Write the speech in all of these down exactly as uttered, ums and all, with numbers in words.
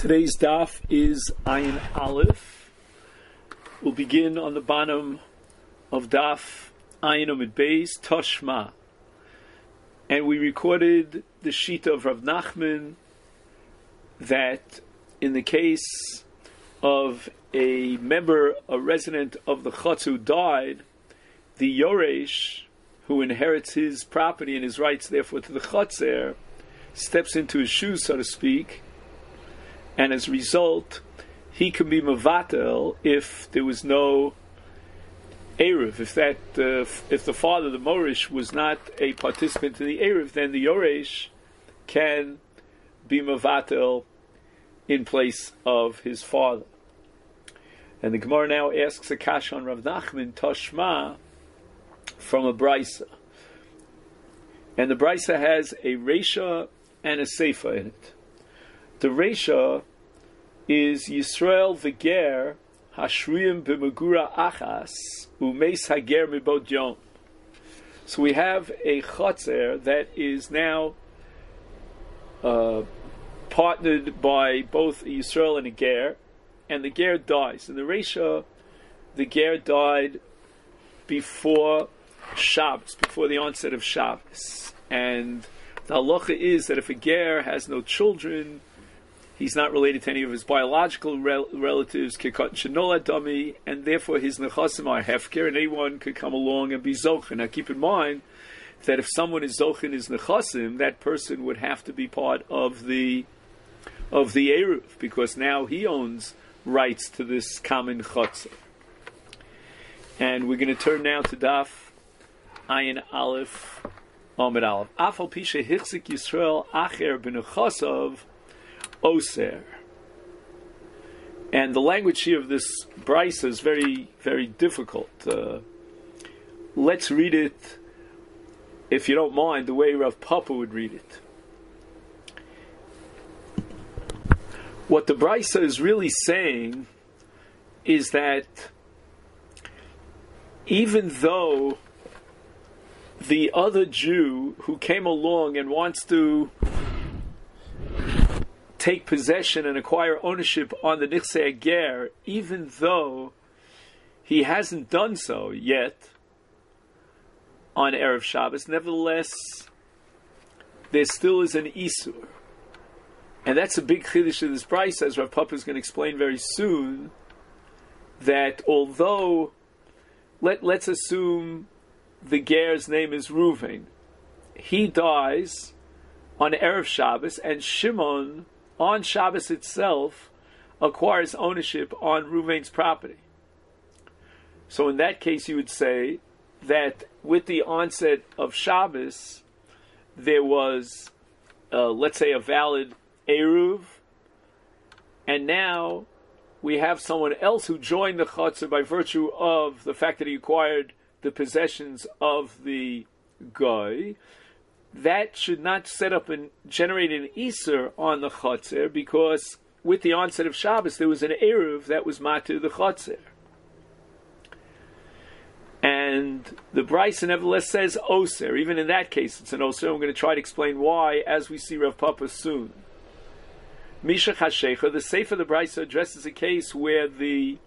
Today's daf is Ayin Aleph. We'll begin on the bottom of daf Ayin Omid Beis Toshma. And we recorded the Shita of Rav Nachman that in the case of a member, a resident of the Chutz who died, the Yoresh, who inherits his property and his rights therefore to the Chutzer, steps into his shoes, so to speak, and as a result, he can be mevatel if there was no eruv. If that, uh, if the father, the morish, was not a participant in the eruv, then the yoresh can be mevatel in place of his father. And the Gemara now asks a kash on Rav Nachman Toshma from a brisa, and the brisa has a reisha and a seifa in it. The reisha is Yisrael v'ger hashriyim b'megura achas umeis hager mibod yom. So we have a chotzer that is now uh, partnered by both Yisrael and a ger, and the ger dies. In the reisha, the ger died before Shabbos, before the onset of Shabbos, and the halacha is that if a ger has no children, he's not related to any of his biological rel- relatives, kikot shenola dami, and therefore his nechasim are hefker, and anyone could come along and be zochen. Now keep in mind that if someone is zochen his nechasim, that person would have to be part of the of the eruv, because now he owns rights to this common chotzer. And we're going to turn now to daf Ayin Aleph Amid Aleph. Afal pisha hichzik Yisrael acher b'nechasav Oser. And the language here of this brisa is very, very difficult. Uh, let's read it, if you don't mind, the way Rav Papa would read it. What the brisa is really saying is that even though the other Jew who came along and wants to take possession and acquire ownership on the Nichsei Ger, even though he hasn't done so yet on Erev Shabbos, nevertheless, there still is an Isur. And that's a big chiddush of this brisa, as Rav Papa is going to explain very soon, that although, let, let's assume the Ger's name is Reuven, he dies on Erev Shabbos, and Shimon, on Shabbos itself, acquires ownership on Reuven's property. So in that case, you would say that with the onset of Shabbos, there was, uh, let's say, a valid eruv, and now we have someone else who joined the Chutzer by virtue of the fact that he acquired the possessions of the guy. That should not set up and generate an Isur on the Chotzer, because with the onset of Shabbos there was an Eruv that was Matir the Chotzer. And the Brisa nevertheless says Oser. Even in that case it's an Oser. I'm going to try to explain why as we see Rav Papa soon. Misha Chashecha, the Sefer of the Brisa addresses a case where the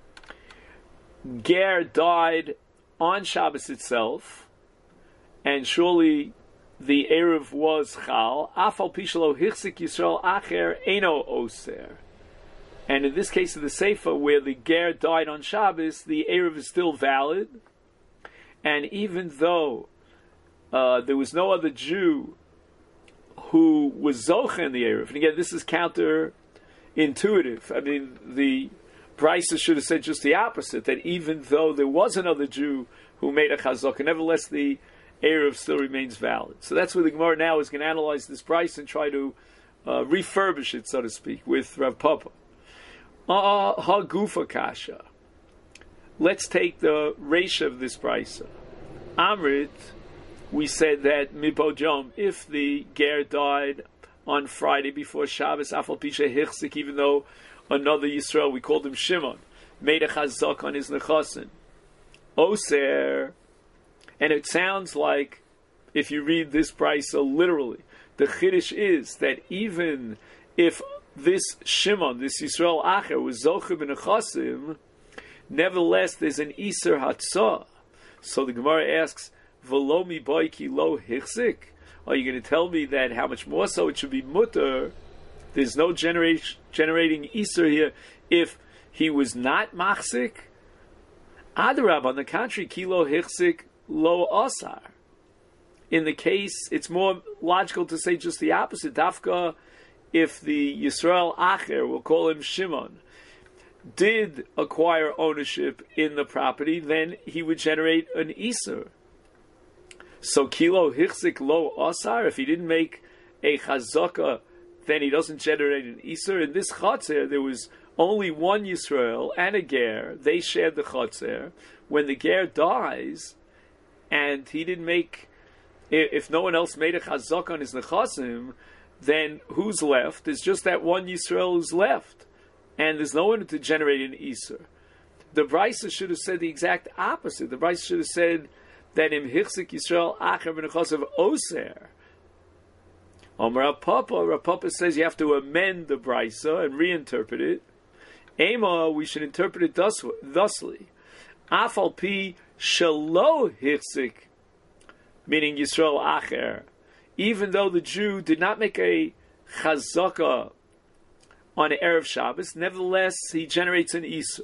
Ger died on Shabbos itself, and surely the Erev was Chal, Afal Pishalo Hichzik Yisrael Acher Eno Oser. And in this case of the Sefer, where the Ger died on Shabbos, the Erev is still valid, and even though uh, there was no other Jew who was Zocha in the Erev, and again, this is counterintuitive. I mean, the Brisa should have said just the opposite, that even though there was another Jew who made a Chazaka, nevertheless the Erev still remains valid. So that's where the Gemara now is going to analyze this Brisa and try to uh, refurbish it, so to speak, with Rav Papa. Ha Gufa Kasha. Let's take the reisha of this Brisa. Amrit, we said that Mibod Yom, if the Ger died on Friday before Shabbos, Afal Pisha Hichzik, even though another Yisrael, we called him Shimon, made a Chazak on his Nechasin. Oser, and it sounds like, if you read this brisa literally, the chiddush is that even if this Shimon, this Yisrael Acher, was Zocher b'nechasim, nevertheless there's an Iser Hatzah. So the Gemara asks, V'lo mi boiki lo hichzik? Are you going to tell me that how much more so it should be mutter? There's no generate, generating Iser here if he was not machzik? Adarab, on the contrary, kilo hichzik lo asar. In the case, it's more logical to say just the opposite. Dafka, if the Yisrael Acher, we'll call him Shimon, did acquire ownership in the property, then he would generate an Iser. So kilo hichzik lo asar, if he didn't make a chazaka, then he doesn't generate an Iser. In this Chatzer, there was only one Yisrael and a Ger. They shared the Chatzer. When the Ger dies, and he didn't make, if no one else made a chazaka on his nechasim, then who's left? There's just that one Yisrael who's left. And there's no one to generate an Iser. The Brisa should have said the exact opposite. The Brisa should have said that im hichzik Yisrael acher b'nechasav oser. Omar Rav Papa, Rav Papa says you have to amend the Brisa and reinterpret it. Ema, we should interpret it thus, thusly. Afal pi shelo hichzik, meaning Yisrael acher, even though the Jew did not make a chazaka on Erev Shabbos, nevertheless he generates an Iser.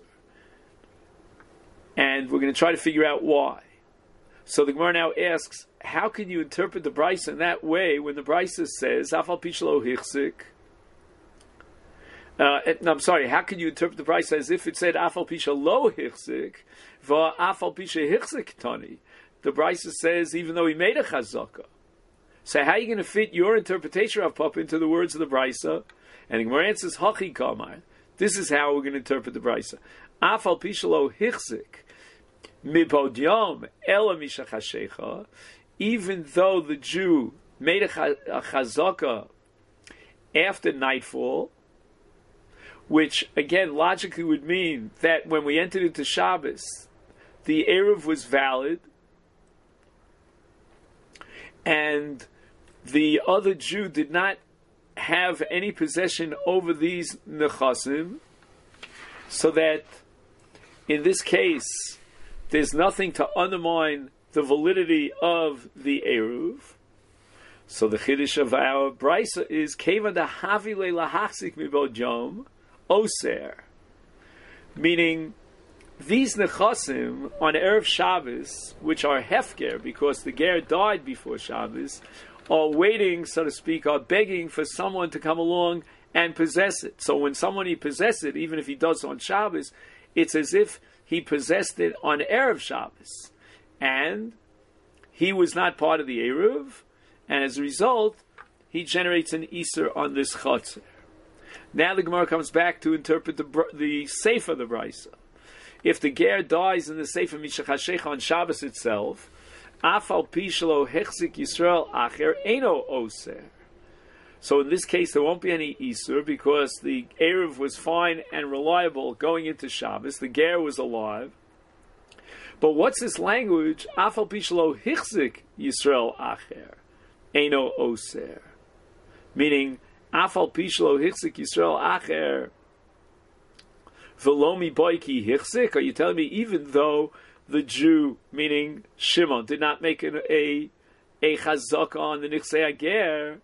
And we're going to try to figure out why. So the Gemara now asks, how can you interpret the Brisa in that way when the Brisa says, Afal pi shelo hichzik? Uh, no, I'm sorry, how can you interpret the Brisa as if it said, Afal pi shelo hichzik, va afal pi shehichzik tani? The Brisa says, even though he made a chazaka. So how are you going to fit your interpretation of Papa into the words of the Brisa? And the Gemara answers, Hachi Kamar. This is how we're going to interpret the Brisa. Afal pi shelo hichzik, mibod yom ela mishachashecha, even though the Jew made a chazaka after nightfall, which again logically would mean that when we entered into Shabbos, the Erev was valid, and the other Jew did not have any possession over these nechasim, so that in this case there's nothing to undermine the validity of the Eruv. So the Chiddush of our Brisa is Keva da Havile lahachzik mibod yom oser, meaning these nechasim on Erev Shabbos, which are hefker because the ger died before Shabbos, are waiting, so to speak, are begging for someone to come along and possess it. So when someone he possesses it, even if he does on Shabbos, it's as if he possessed it on Erev Shabbos. And he was not part of the Eruv, and as a result, he generates an Iser on this Chotzer. Now the Gemara comes back to interpret the the Sefer of the Brisa. If the Ger dies in the Sefer Mishachashecha on Shabbos itself, Afal pi shelo hechzik Yisrael acher eno oser. So in this case, there won't be any Iser because the Eruv was fine and reliable going into Shabbos. The Ger was alive. But what's this language? Afal pi shelo hechzik Yisrael acher eno oser. Meaning, Afal pi shelo hechzik Yisrael acher v'lo mi boiki hechzik. Are you telling me even though the Jew, meaning Shimon, did not make an, a a chazaka on the Nichsei Ager,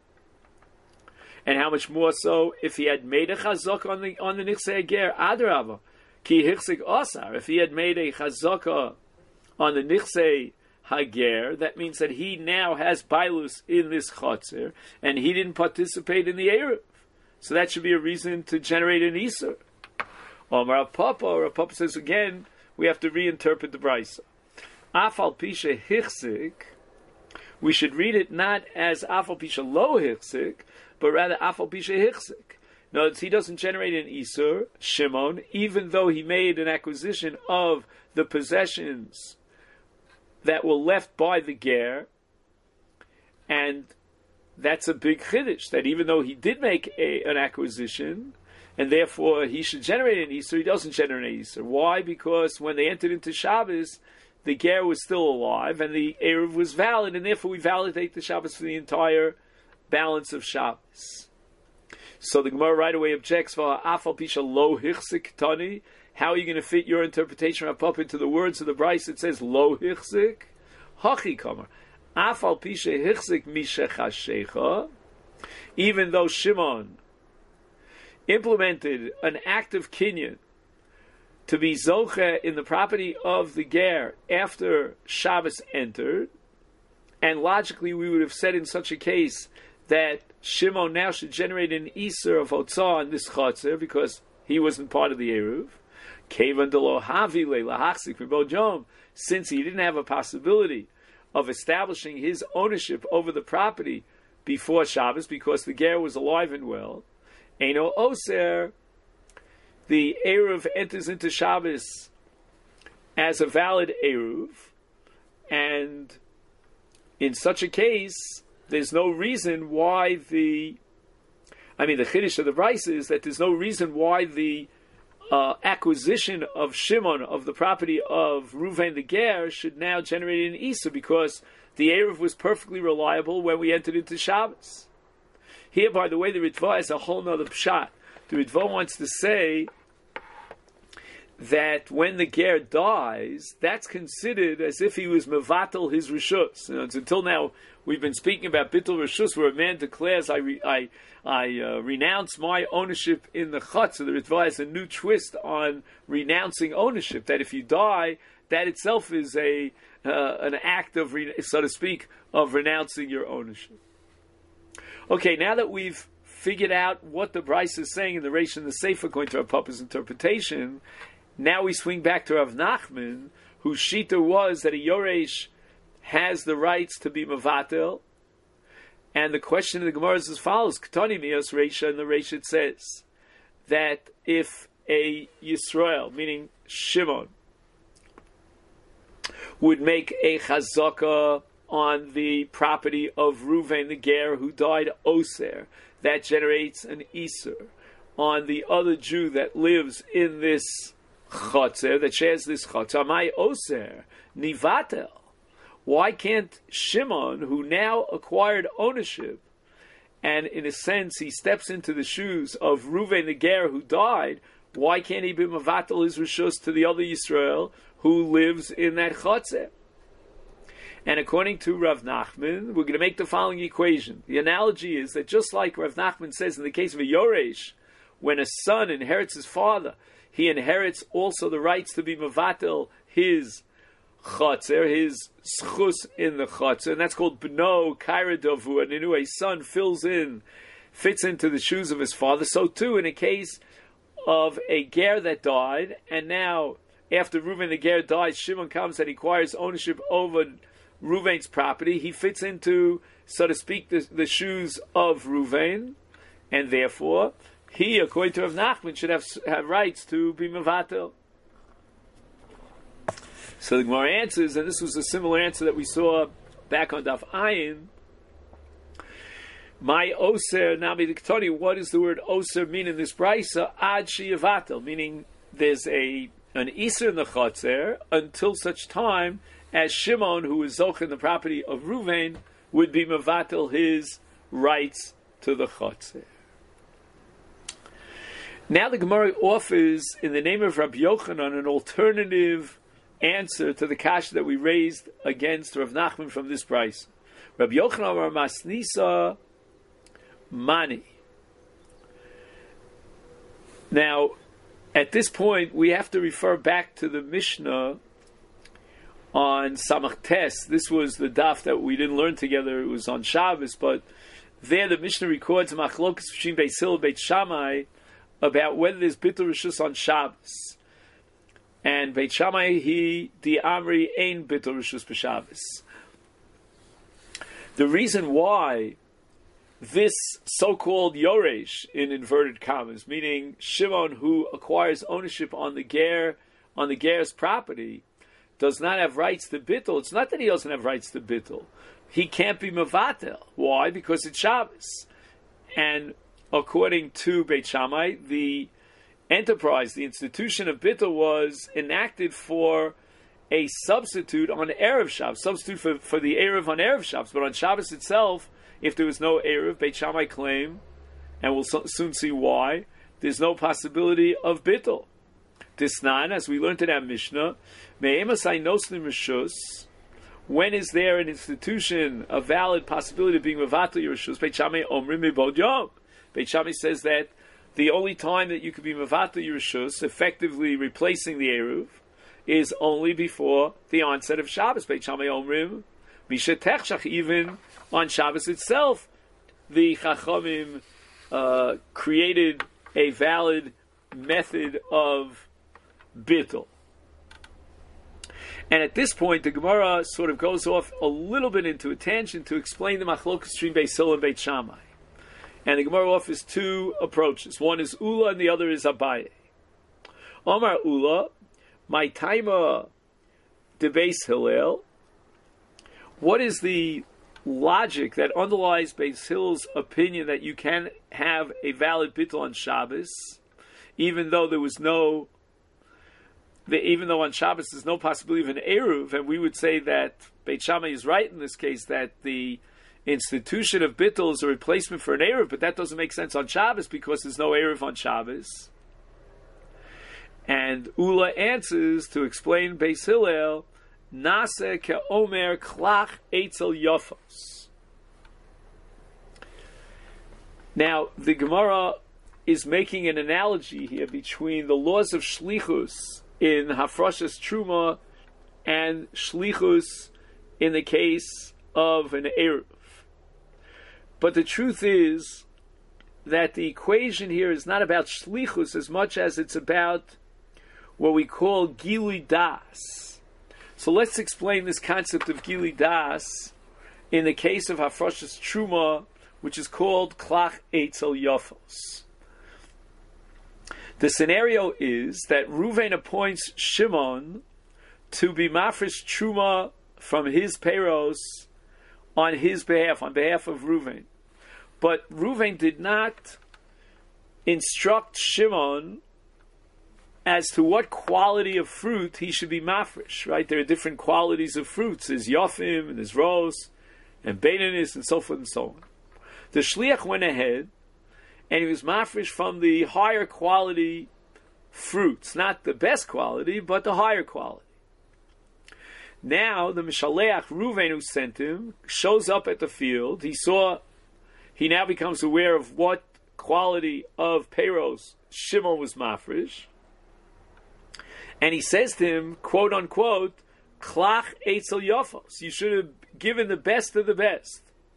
and how much more so if he had made a chazaka on the on the Nichsei Ager, Adrava, ki hichzik asar. If he had made a chazaka on the Nichsei Hager, that means that he now has bailus in this chotzer, and he didn't participate in the Erev. So that should be a reason to generate an Iser. Or Rav Papa, Rav Papa says again, we have to reinterpret the Brisa. Afal pisha hichzik, we should read it not as Afal pisha lo hichzik, but rather Afal pisha hichzik. Notice he doesn't generate an Iser, Shimon, even though he made an acquisition of the possessions that were left by the Ger, and that's a big chiddush, that even though he did make a, an acquisition, and therefore he should generate an Iser, he doesn't generate an Iser. Why? Because when they entered into Shabbos, the Ger was still alive, and the Erev was valid, and therefore we validate the Shabbos for the entire balance of Shabbos. So the Gemara right away objects, "Afal pisha lo hichzik tani." How are you going to fit your interpretation of Papa into the words of the Bryce? It says lo hichzik, hachi kamer. Afal pisha hichzik mishechashecha. Even though Shimon implemented an act of kinyan to be zoche in the property of the ger after Shabbos entered, and logically we would have said in such a case that Shimon now should generate an iser of hotzah on this chotzer because he wasn't part of the eruv. Kevan delo havi leilahachzik v'bojom, since he didn't have a possibility of establishing his ownership over the property before Shabbos because the ger was alive and well. Eino oser, the eruv enters into Shabbos as a valid eruv, and in such a case, there's no reason why the, I mean, the chiddush of the Bryce is that there's no reason why the uh, acquisition of Shimon, of the property of Ruvain the ger, should now generate an Isa, because the eruv was perfectly reliable when we entered into Shabbos. Here, by the way, the Ritva is a whole nother pshat. The Ritva wants to say that when the ger dies, that's considered as if he was mevatel his rishus. You know, until now, we've been speaking about bittul rishus, where a man declares, "I re, I I uh, renounce my ownership in the chutz." So the Ritva has a new twist on renouncing ownership. That if you die, that itself is a uh, an act of, re, so to speak, of renouncing your ownership. Okay, now that we've figured out what the Bryce is saying in the Reish and the Sefer according to our Papa's interpretation, now we swing back to Rav Nachman, whose shita was that a Yoresh has the rights to be Mavatel. And the question of the Gemara is as follows: Ketani mios Reisha, and the Reish it says that if a Yisrael, meaning Shimon, would make a chazaka on the property of Ruvain the ger who died Oser, that generates an Iser on the other Jew that lives in this chotzer, that shares this chotzer. My Oser, Nivatel. Why can't Shimon, who now acquired ownership, and in a sense he steps into the shoes of Ruvain the ger who died, why can't he be Mavatel his rishus to the other Yisrael who lives in that chotzer? And according to Rav Nachman, we're going to make the following equation. The analogy is that just like Rav Nachman says in the case of a Yoresh, when a son inherits his father, he inherits also the rights to be Mavatel his chotzer, his schus in the chotzer, and that's called Bno Kaira Davu, and in a son fills in, fits into the shoes of his father. So too in a case of a ger that died, and now after Reuven the ger dies, Shimon comes and acquires ownership over Reuven's property. He fits into, so to speak, the, the shoes of Reuven, and therefore he, according to Rav Nachman, should have have rights to be mevatel. So the Gemara answers, and this was a similar answer that we saw back on Daf Ayin. My oser nami diktoni. What does the word oser mean in this brisa? Ad sheyavatel, meaning there's a an iser in the chotzer until such time as Shimon, who is zoch in the property of Ruvain, would be mevatel his rights to the chotzer. Now the Gemara offers, in the name of Rabbi Yochanan, an alternative answer to the kasha that we raised against Rav Nachman from this price. Rabbi Yochanan Amar Masnisa Mani. Now, at this point, we have to refer back to the Mishnah on Samach Tes. This was the daf that we didn't learn together. It was on Shabbos, but there the Mishnah records Machlokas between Beit Hillel and Beit Shammai about whether there's Bitul Rishus on Shabbos. And Beit Shammai, he, the Amri, ein Bitul Rishus b'Shabbos. The reason why this so-called Yoresh, in inverted commas, meaning Shimon who acquires ownership on the ger, on the ger's property, does not have rights to Bittul. It's not that he doesn't have rights to Bittul. He can't be Mevatel. Why? Because it's Shabbos. And according to Beit Shammai, the enterprise, the institution of Bittul was enacted for a substitute on Erev Shabbos, substitute for, for the Erev on Erev Shabbos. But on Shabbos itself, if there was no Erev, Beit Shammai claim, and we'll so, soon see why, there's no possibility of bittul. Disnan, as we learned in our Mishnah, me'emasai nosnim rishus, when is there an institution, a valid possibility of being mevatel your rishus? Beit Shammai omrim mibod yom. Beit Shammai says that the only time that you could be mevatel your rishus, effectively replacing the eruv, is only before the onset of Shabbos. Beit Shammai omrim misha techshach, even on Shabbos itself, the Chachamim uh, created a valid method of bittul. And at this point, the Gemara sort of goes off a little bit into a tangent to explain the machlokas between Beis Hillel and Beit Shammai. And the Gemara offers two approaches. One is Ula and the other is Abaye. Omar Ula, my taima de Beis Hillel. What is the logic that underlies Beis Hillel's opinion that you can have a valid bittul on Shabbos, even though there was no The, even though on Shabbos there's no possibility of an Eruv, and we would say that Beit Shammai is right in this case, that the institution of Bittul is a replacement for an Eruv, but that doesn't make sense on Shabbos because there's no Eruv on Shabbos. And Ula answers to explain Beis Hillel, Nase ke'omer klach eitzel yofos. Now, the Gemara is making an analogy here between the laws of Shlichus in Hafrashas Truma and Shlichus in the case of an Eruv. But the truth is that the equation here is not about Shlichus as much as it's about what we call Gilui Das. So let's explain this concept of Gilui Das in the case of Hafrashas Truma, which is called Klach Eitzel Yofos. The scenario is that Reuven appoints Shimon to be mafresh truma from his peiros on his behalf, on behalf of Reuven. But Reuven did not instruct Shimon as to what quality of fruit he should be mafresh, right? There are different qualities of fruits. There's yofim, and there's ros, and beinanis, and so forth and so on. The shliach went ahead and he was mafresh from the higher quality fruits. Not the best quality, but the higher quality. Now, the Mishaleach, Reuven, who sent him, shows up at the field. He saw, he now becomes aware of what quality of peiros Shimon was mafresh. And he says to him, quote unquote, Klach eitzel yofos. You should have given the best of the best.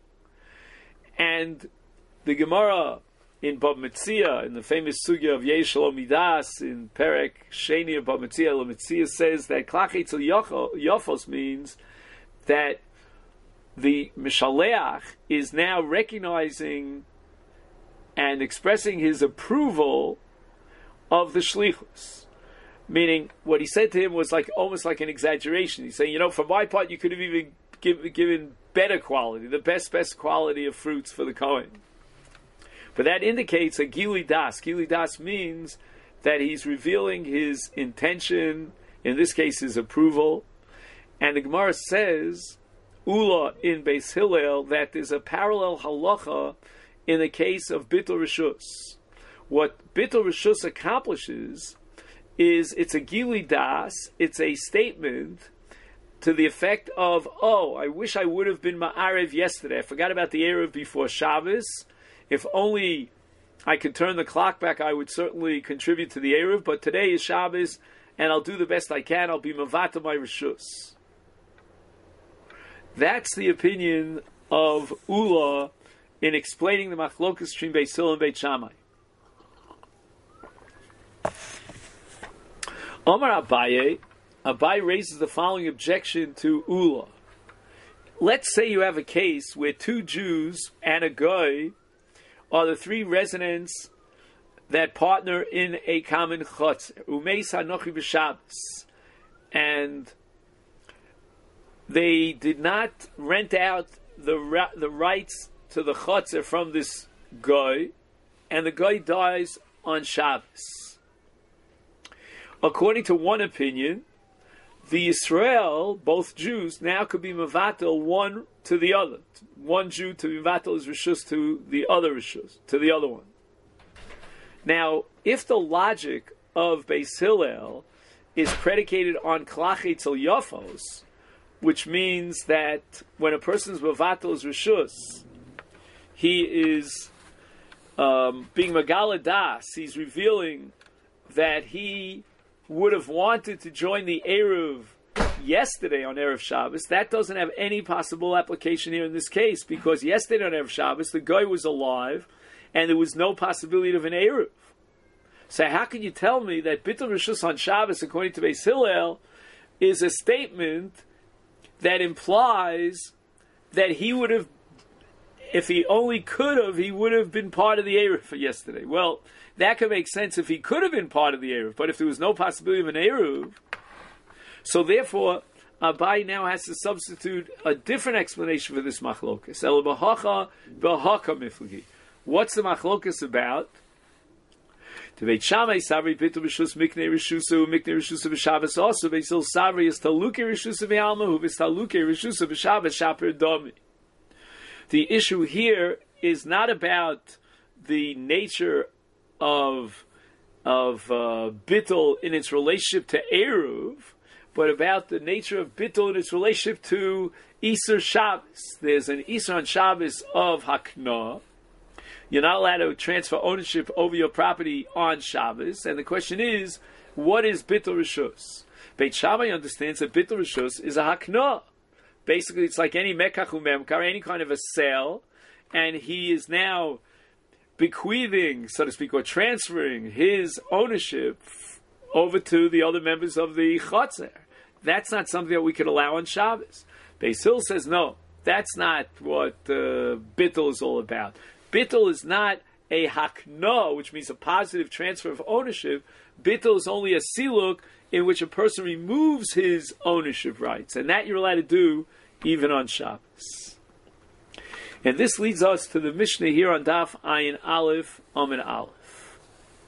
And the Gemara in Bab Metzia, in the famous sugya of Yeshel Midas, in Perek Sheni of Bab Metzia, Metzia says that Klach Eitzel Yofos means that the Mishaleach is now recognizing and expressing his approval of the Shlichus. Meaning, what he said to him was like almost like an exaggeration. He's saying, you know, for my part, you could have even give, given better quality, the best, best quality of fruits for the Kohen. But that indicates a Gilui Das. Gilui Das means that he's revealing his intention, in this case his approval. And the Gemara says, Ula in Beis Hillel, that there's a parallel halacha in the case of Bittul Rishus. What Bittul Rishus accomplishes is it's a Gilui Das, it's a statement to the effect of, oh, I wish I would have been Ma'arev yesterday. I forgot about the Erev before Shabbos. If only I could turn the clock back, I would certainly contribute to the Erev, but today is Shabbos, and I'll do the best I can. I'll be Mavata my Rishus. That's the opinion of Ula in explaining the Machlokas between Beis Hillel and Beit Shammai. Omar Abaye, Abaye raises the following objection to Ula. Let's say you have a case where two Jews and a Goy are the three residents that partner in a common chutz. Umeis hanochi b'Shabbos. And they did not rent out the ra- the rights to the chutzner from this Goy, and the Goy dies on Shabbos. According to one opinion, the Yisrael, both Jews, now could be mevatel one to the other. One Jew to be mevatel his rishus to the other rishus, to the other one. Now, if the logic of Beis Hillel is predicated on klachetz el yafos, which means that when a person's mevatel is rishus, he is um, being megala das, he's revealing that he would have wanted to join the Eruv yesterday on Erev Shabbos. That doesn't have any possible application here in this case, because yesterday on Erev Shabbos, the guy was alive, and there was no possibility of an Eruv. So how can you tell me that Bittul Rishus on Shabbos, according to Beis Hillel, is a statement that implies that he would have, if he only could have, he would have been part of the Eruv for yesterday? Well, that could make sense if he could have been part of the Eruv, but if there was no possibility of an Eruv, so therefore, Abai now has to substitute a different explanation for this machlokas. El b'hacha b'haka miflagi. What's the machlokas about? To Beit Shammai Savri Bittul Rishus Miknei Rishusa Miknei Rishusa B'Shabbos also Beis Hillel Savri is Taluke Rishusa B'Alma Hu V'Taluke Rishusa B'Shabbos Shaper Domi. The issue here is not about the nature of of uh, Bittul in its relationship to Eruv, but about the nature of Bittul in its relationship to Isur Shabbos. There's an Isur on Shabbos of Hakna. You're not allowed to transfer ownership over your property on Shabbos, and the question is, what is Bittul Rishus? Beit Shammai understands that Bittul Rishus is a Hakna. Basically, it's like any Mekach u'Memkar, any kind of a sale, and he is now bequeathing, so to speak, or transferring his ownership over to the other members of the Chotzer. That's not something that we could allow on Shabbos. Beis Hillel says, no, that's not what uh, Bittul is all about. Bittul is not a hakna, which means a positive transfer of ownership. Bittul is only a siluk in which a person removes his ownership rights, and that you're allowed to do even on Shabbos. And this leads us to the Mishnah here on Daf Ayin Aleph, Amud Aleph.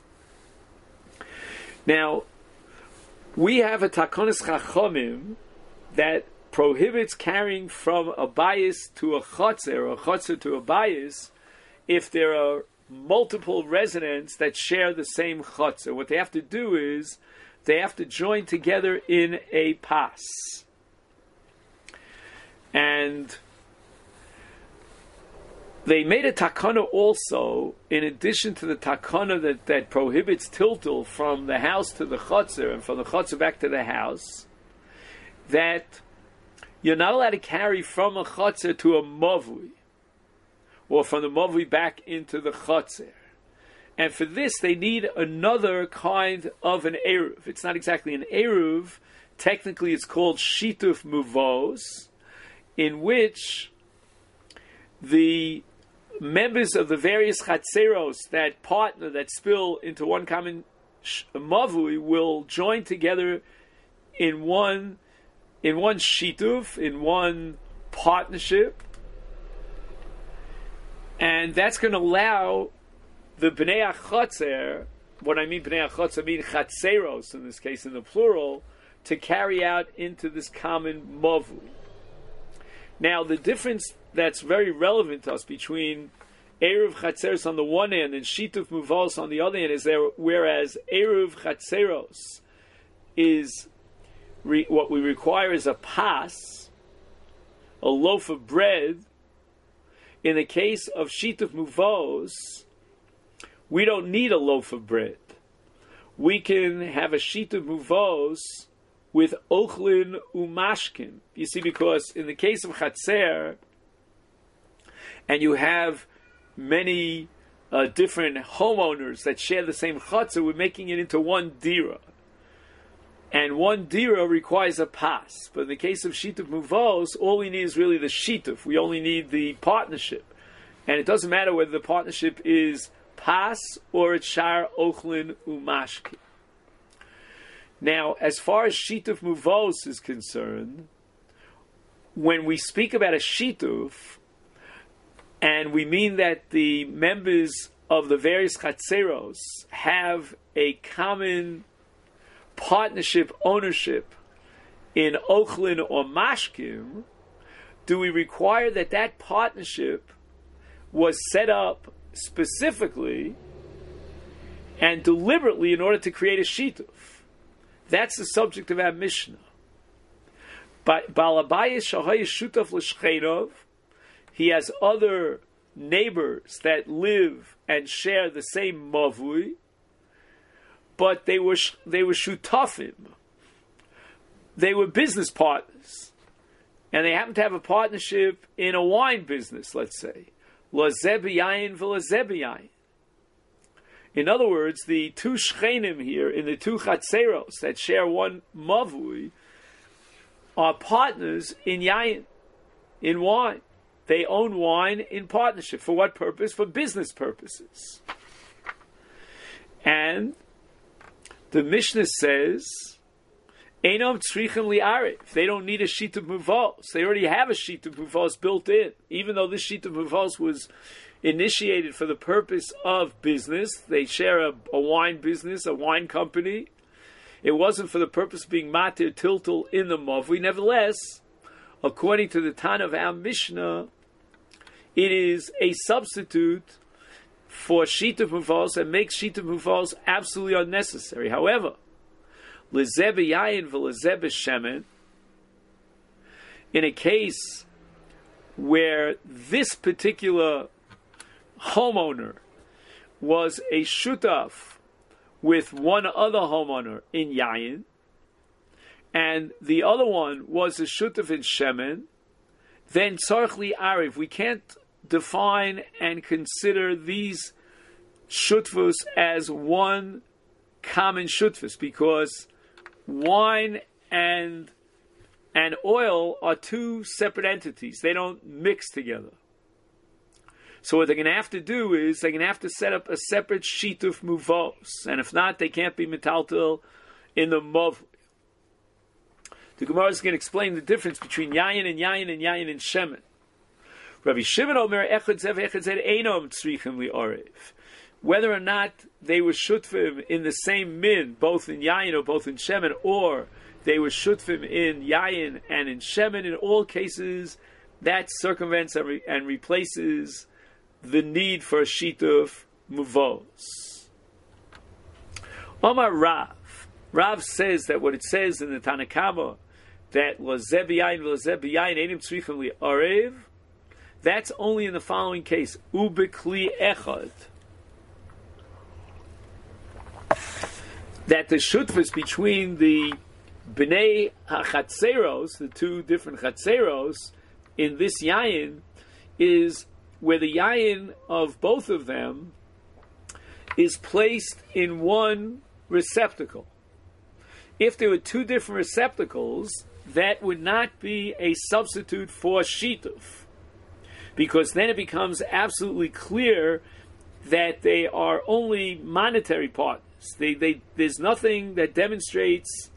Now, we have a Takonos Chachamim that prohibits carrying from a bayis to a chotzer, or a chotzer to a bayis, if there are multiple residents that share the same chotzer. What they have to do is they have to join together in a pas. And they made a takana also, in addition to the takana that, that prohibits tiltul from the house to the chotzer and from the chotzer back to the house, that you're not allowed to carry from a chotzer to a mavui, or from the mavui back into the chotzer. And for this, they need another kind of an eruv. It's not exactly an eruv. Technically, it's called shituf muvos, in which the members of the various chatzeros that partner, that spill into one common sh- mavui, will join together in one, in one shituf, in one partnership, and that's going to allow the bnei chotzer, what I mean bnei chotzer, I mean chatzeros in this case, in the plural, to carry out into this common mavui. Now, the difference that's very relevant to us between Eruv Chatzeros on the one hand and Shituf Muvos on the other hand is there, whereas Eruv Chatzeros is re, what we require is a pas, a loaf of bread. In the case of Shituf Muvos, we don't need a loaf of bread. We can have a Shituf Muvos with Ochlin Umashkin. You see, because in the case of Chatzer, and you have many uh, different homeowners that share the same Chatzer, we're making it into one dira. And one dira requires a pas. But in the case of Shituf Muvos, all we need is really the Shituf. We only need the partnership. And it doesn't matter whether the partnership is pas or it's Shar Ochlin Umashkin. Now, as far as Shituf Muvos is concerned, when we speak about a Shituf, and we mean that the members of the various Chatzeros have a common partnership ownership in Ochlin or Mashkim, do we require that that partnership was set up specifically and deliberately in order to create a shituf. That's the subject of our Mishnah. But Balabayis Shahayis Shutaf L'Shchenov, he has other neighbors that live and share the same mavui, but they were they were shutafim. They were business partners, and they happened to have a partnership in a wine business. Let's say lazebiyayin v'lazebiyayin. In other words, the two shchenim here in the two chatzeros that share one mavui are partners in yayin, in wine. They own wine in partnership. For what purpose? For business purposes. And the Mishnah says, Einam tzrichim li'arif. They don't need a sheet of muvos. They already have a sheet of muvos built in. Even though this sheet of muvos was initiated for the purpose of business, they share a, a wine business, a wine company. It wasn't for the purpose of being matir tiltul in the mavui. Nevertheless, according to the Tan of our Mishnah, it is a substitute for sheet of muvos and makes sheet of muvos absolutely unnecessary. However, lezebe yayin v'lezebe shemen, in a case where this particular homeowner was a shutaf with one other homeowner in yayin, and the other one was a shutaf in shemen, then tzarich li'ariv, we can't define and consider these shutfus as one common shutfus, because wine and and oil are two separate entities. They don't mix together. So what they're going to have to do is they're going to have to set up a separate shituf muvos, and if not, they can't be metaltel in the mov. The Gemara is going to explain the difference between yayin and yayin and yayin and shemen. Rabbi Shimon Omer echad zev echad zed einom tzrichim li'arev. Whether or not they were shutfim in the same min, both in yayin or both in shemen, or they were shutfim in yayin and in shemen, in all cases, that circumvents and, re- and replaces the need for a shituf muvos. Omar Rav. Rav says that what it says in the Tanakama, that lezeh b'yayin v'lezeh b'yayin einim tzrichim li'arev, that's only in the following case: ubekli echad. That the shutfus between the bnei hachatzeros, the two different chatzeros, in this yayin, is where the yayin of both of them is placed in one receptacle. If there were two different receptacles, that would not be a substitute for shituf, because then it becomes absolutely clear that they are only monetary partners. They, they, there's nothing that demonstrates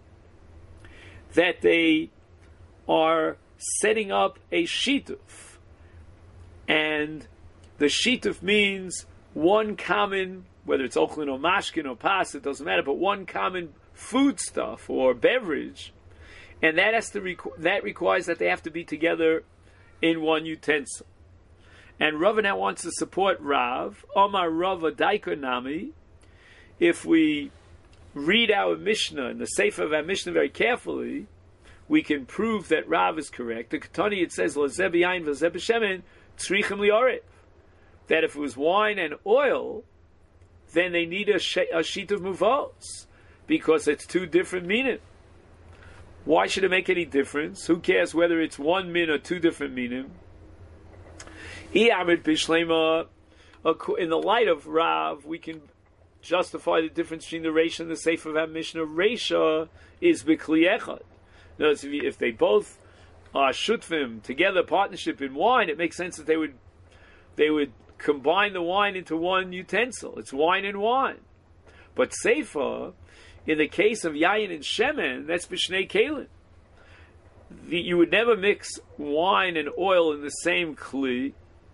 that they are setting up a shituf. And the shituf means one common, whether it's ochlin or mashkin or pas, it doesn't matter, but one common foodstuff or beverage, and that has to requ- that requires that they have to be together in one utensil. And Rava now wants to support Rav. Omar Rava Daika Nami. If we read our Mishnah and the Sefer of our Mishnah very carefully, we can prove that Rav is correct. The Ketani, it says lezeh b'yayin v'lezeh b'shemen tzrichim li'arev. That if it was wine and oil, then they need a, she- a sheet of muvos, because it's two different minim. Why should it make any difference? Who cares whether it's one min or two different minim? In the light of Rav, we can justify the difference between the Reisha and the Sefer of our Mishnah. Reisha is b'kli echad. In other words, if they both are shutfim together, partnership in wine, it makes sense that they would they would combine the wine into one utensil. It's wine and wine. But Sefer, in the case of yayin and shemen, that's b'shnei kelim. You would never mix wine and oil in the same kli.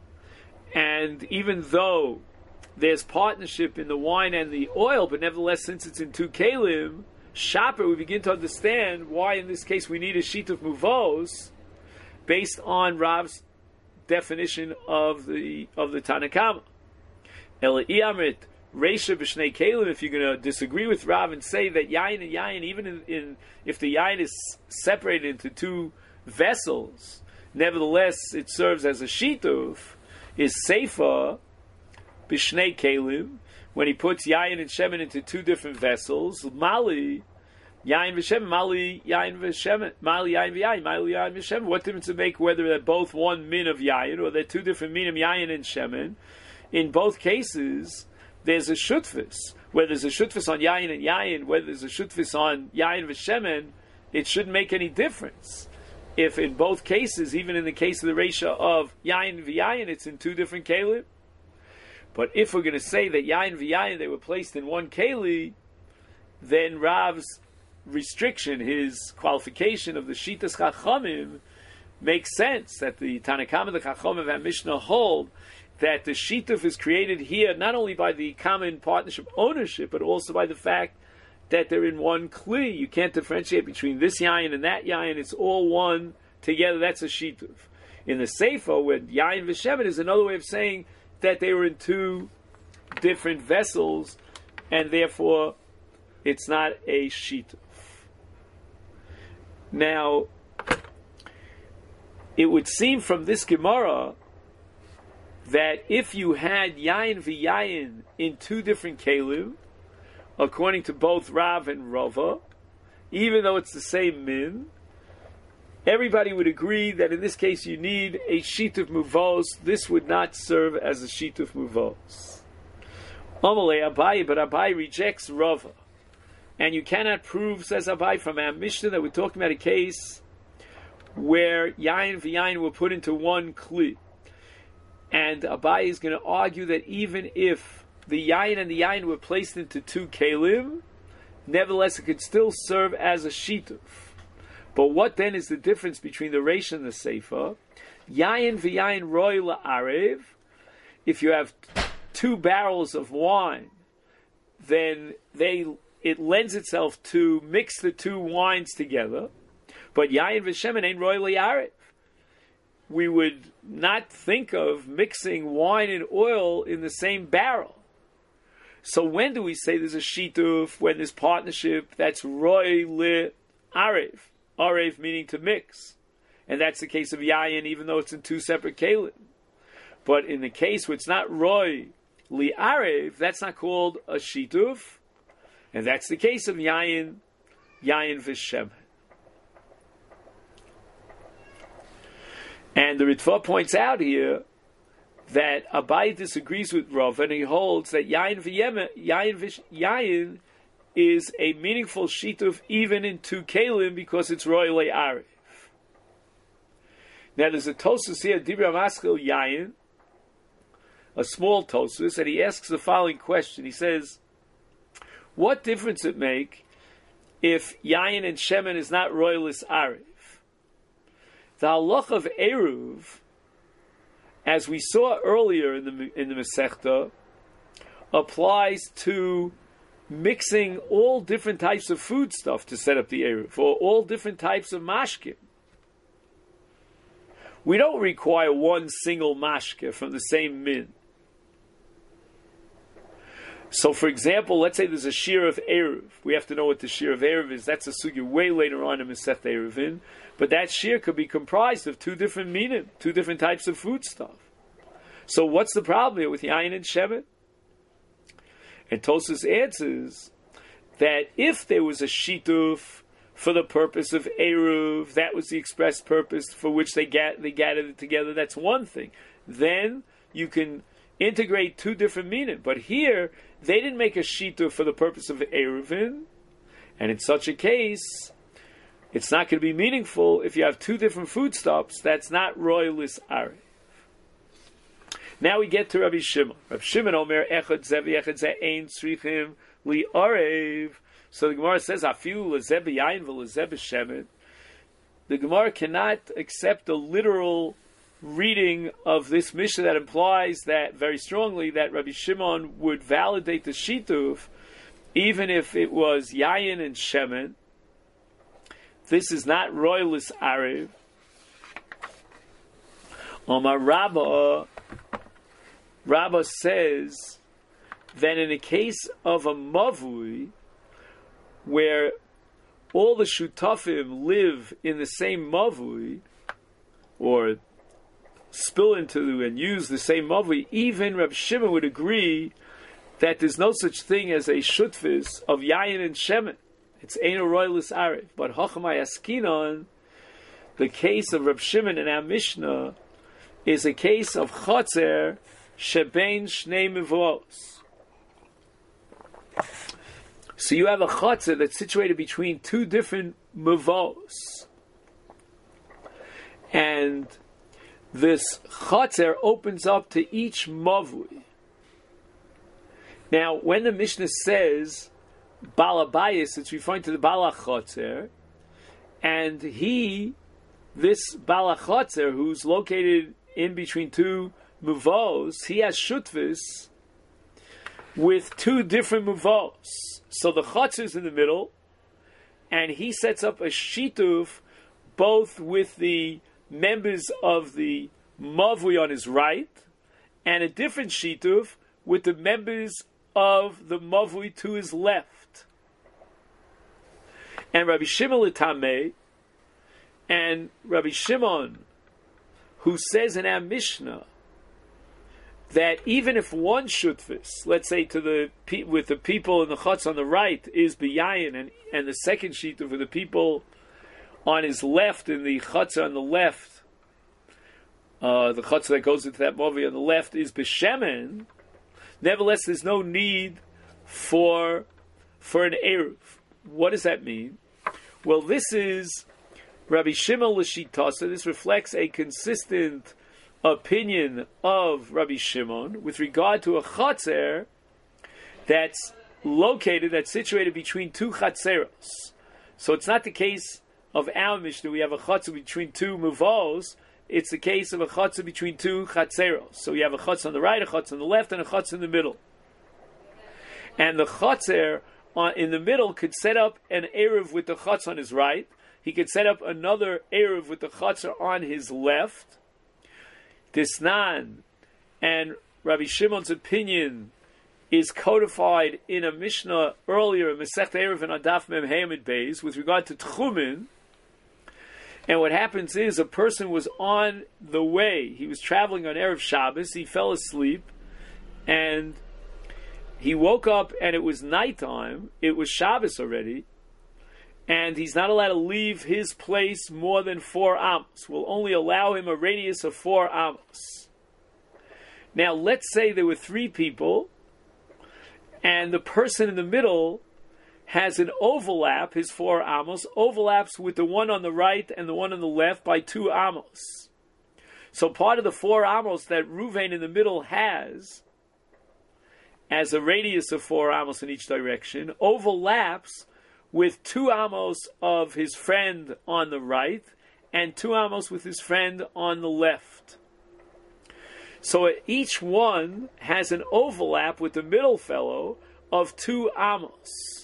And even though there's partnership in the wine and the oil, but nevertheless, since it's in two kelim, shaper, we begin to understand why in this case we need a sheet of muvos based on Rav's definition of the of the Tanakama. Ela iamrit Reisha b'shnei kelim, if you're going to disagree with Rav and say that yayin and yayin, even in, in if the yayin is separated into two vessels, nevertheless it serves as a shituf, is seifa b'shnei kelim, when he puts yayin and shemen into two different vessels, mali yayin v'shemen, mali yayin v'shemen, mali yayin v'yayin, mali yayin v'shemen. What difference does it make whether they're both one min of yayin or they're two different min of yayin and shemen? In both cases, there's a shutfis. Whether there's a shutfis on yayin and yayin, whether there's a shutfis on yayin v'shemen, it shouldn't make any difference. If in both cases, even in the case of the ratio of yayin v'yayin, it's in two different kelim. But if we're going to say that yayin v'yayin, they were placed in one keli, then Rav's restriction, his qualification of the Shitas Chachamim, makes sense. That the Tanakama, the Chachamim, and Mishnah hold that the shituf is created here not only by the common partnership ownership, but also by the fact that they're in one kli. You can't differentiate between this yayin and that yayin. It's all one together. That's a shituf. In the Sefer, where yayin v'shemen is another way of saying that they were in two different vessels, and therefore it's not a shituf. Now, it would seem from this Gemara that if you had yayin v'yayin in two different kelim, according to both Rav and Rava, even though it's the same min, everybody would agree that in this case you need a shituf muvos. This would not serve as a shituf muvos. Amalei Abaye, but Abaye rejects Rava. And you cannot prove, says Abaye, from our Mishnah that we're talking about a case where yayin v'yayin were put into one kli. And Abaye is going to argue that even if the yayin and the yayin were placed into two kelim, nevertheless it could still serve as a shituf. But what then is the difference between the Reish and the Sefer? Yayin v'yayin roy la'arev. If you have two barrels of wine, then they it lends itself to mix the two wines together. But yayin v'shemen ain't roy la'arev. We would not think of mixing wine and oil in the same barrel. So when do we say there's a shituf? When there's partnership that's roy li arev. Arev meaning to mix. And that's the case of yayin, even though it's in two separate kelim. But in the case where it's not roy li arev, that's not called a shituf. And that's the case of yayin, yayin v'shem. And the Ritva points out here that Abaye disagrees with Rav, and he holds that yayin v'yem, yayin v'sh, yayin is a meaningful shituf even in two kelim because it's royal arev. Now there's a Tosfos here, Dibra Maskil yayin, a small Tosfos, and he asks the following question. He says, what difference it make if yayin and shemen is not royalis arev? The halach of eruv, as we saw earlier in the in the Masechta, applies to mixing all different types of food stuff to set up the eruv, or all different types of mashkim. We don't require one single mashke from the same min. So, for example, let's say there's a shir of eruv. We have to know what the shir of eruv is. That's a sugya way later on in Masechta Eruvin. But that shir could be comprised of two different minim, two different types of food stuff. So what's the problem here with yayin and shemen? And Tosfos answers that if there was a shituf for the purpose of eruv, that was the express purpose for which they get they gathered it together. That's one thing. Then you can integrate two different minim. But here they didn't make a shituf for the purpose of eruvin, and in such a case, it's not going to be meaningful if you have two different foodstuffs. That's not royalis arev. Now we get to Rabbi Shimon. Rabbi Shimon Omer echad zev echad ze ein tzrichim li arev. So the Gemara says afilu lezeh b'yayin v'lezeh b'shemen. The Gemara cannot accept a literal reading of this Mishnah that implies that very strongly that Rabbi Shimon would validate the shituf even if it was yayin and shemen. This is not royalis arev. Omar Rabbah, Rabbah says then in the case of a mavui, where all the shutafim live in the same mavui, or spill into and use the same mavui, even Reb Shimon would agree that there's no such thing as a shutfis of yayin and shemen. It's ein roilis arif. But Hachamai Askinon, the case of Reb Shimon in our Mishnah, is a case of chotzer shebein shnei mivos. So you have a chotzer that's situated between two different mivos, and this chotzer opens up to each mavui. Now, when the Mishnah says Balabayis, it's referring to the Balachotzer, and he, this Balachotzer, who's located in between two muvos, he has shutvis with two different muvos. So the Chotzer is in the middle, and he sets up a shituf both with the members of the mavui on his right, and a different shituf with the members of the mavui to his left. And Rabbi Shimon L'tameh, and Rabbi Shimon, who says in our Mishnah that even if one shutfis, let's say to the with the people in the chutz on the right is biyayin, and, and the second shituf with the people on his left in the chutz on the left, uh, the chutz that goes into that mavui on the left is b'shemen, nevertheless, there's no need for for an eruv. What does that mean? Well, this is Rabbi Shimon l'shitasa. This reflects a consistent opinion of Rabbi Shimon with regard to a chatzer that's located, that's situated between two chatzeros. So it's not the case of our Mishnah. We have a chatzer between two muvos. It's the case of a chotzer between two chatzeros. So you have a chotzer on the right, a chotzer on the left, and a chotzer in the middle. And the chotzer in the middle could set up an eruv with the chotzer on his right. He could set up another eruv with the chotzer on his left. Disnan and Rabbi Shimon's opinion is codified in a Mishnah earlier, Masech Eruv and Adaf Mem Hamid Beis, with regard to Tchumin. And what happens is a person was on the way. He was traveling on Erev Shabbos. He fell asleep. And he woke up and it was nighttime. It was Shabbos already. And he's not allowed to leave his place more than four amos. We'll only allow him a radius of four amos. Now, let's say there were three people. And the person in the middle has an overlap, his four amos, overlaps with the one on the right and the one on the left by two amos. So part of the four amos that Ruvain in the middle has, as a radius of four amos in each direction, overlaps with two amos of his friend on the right and two amos with his friend on the left. So each one has an overlap with the middle fellow of two amos.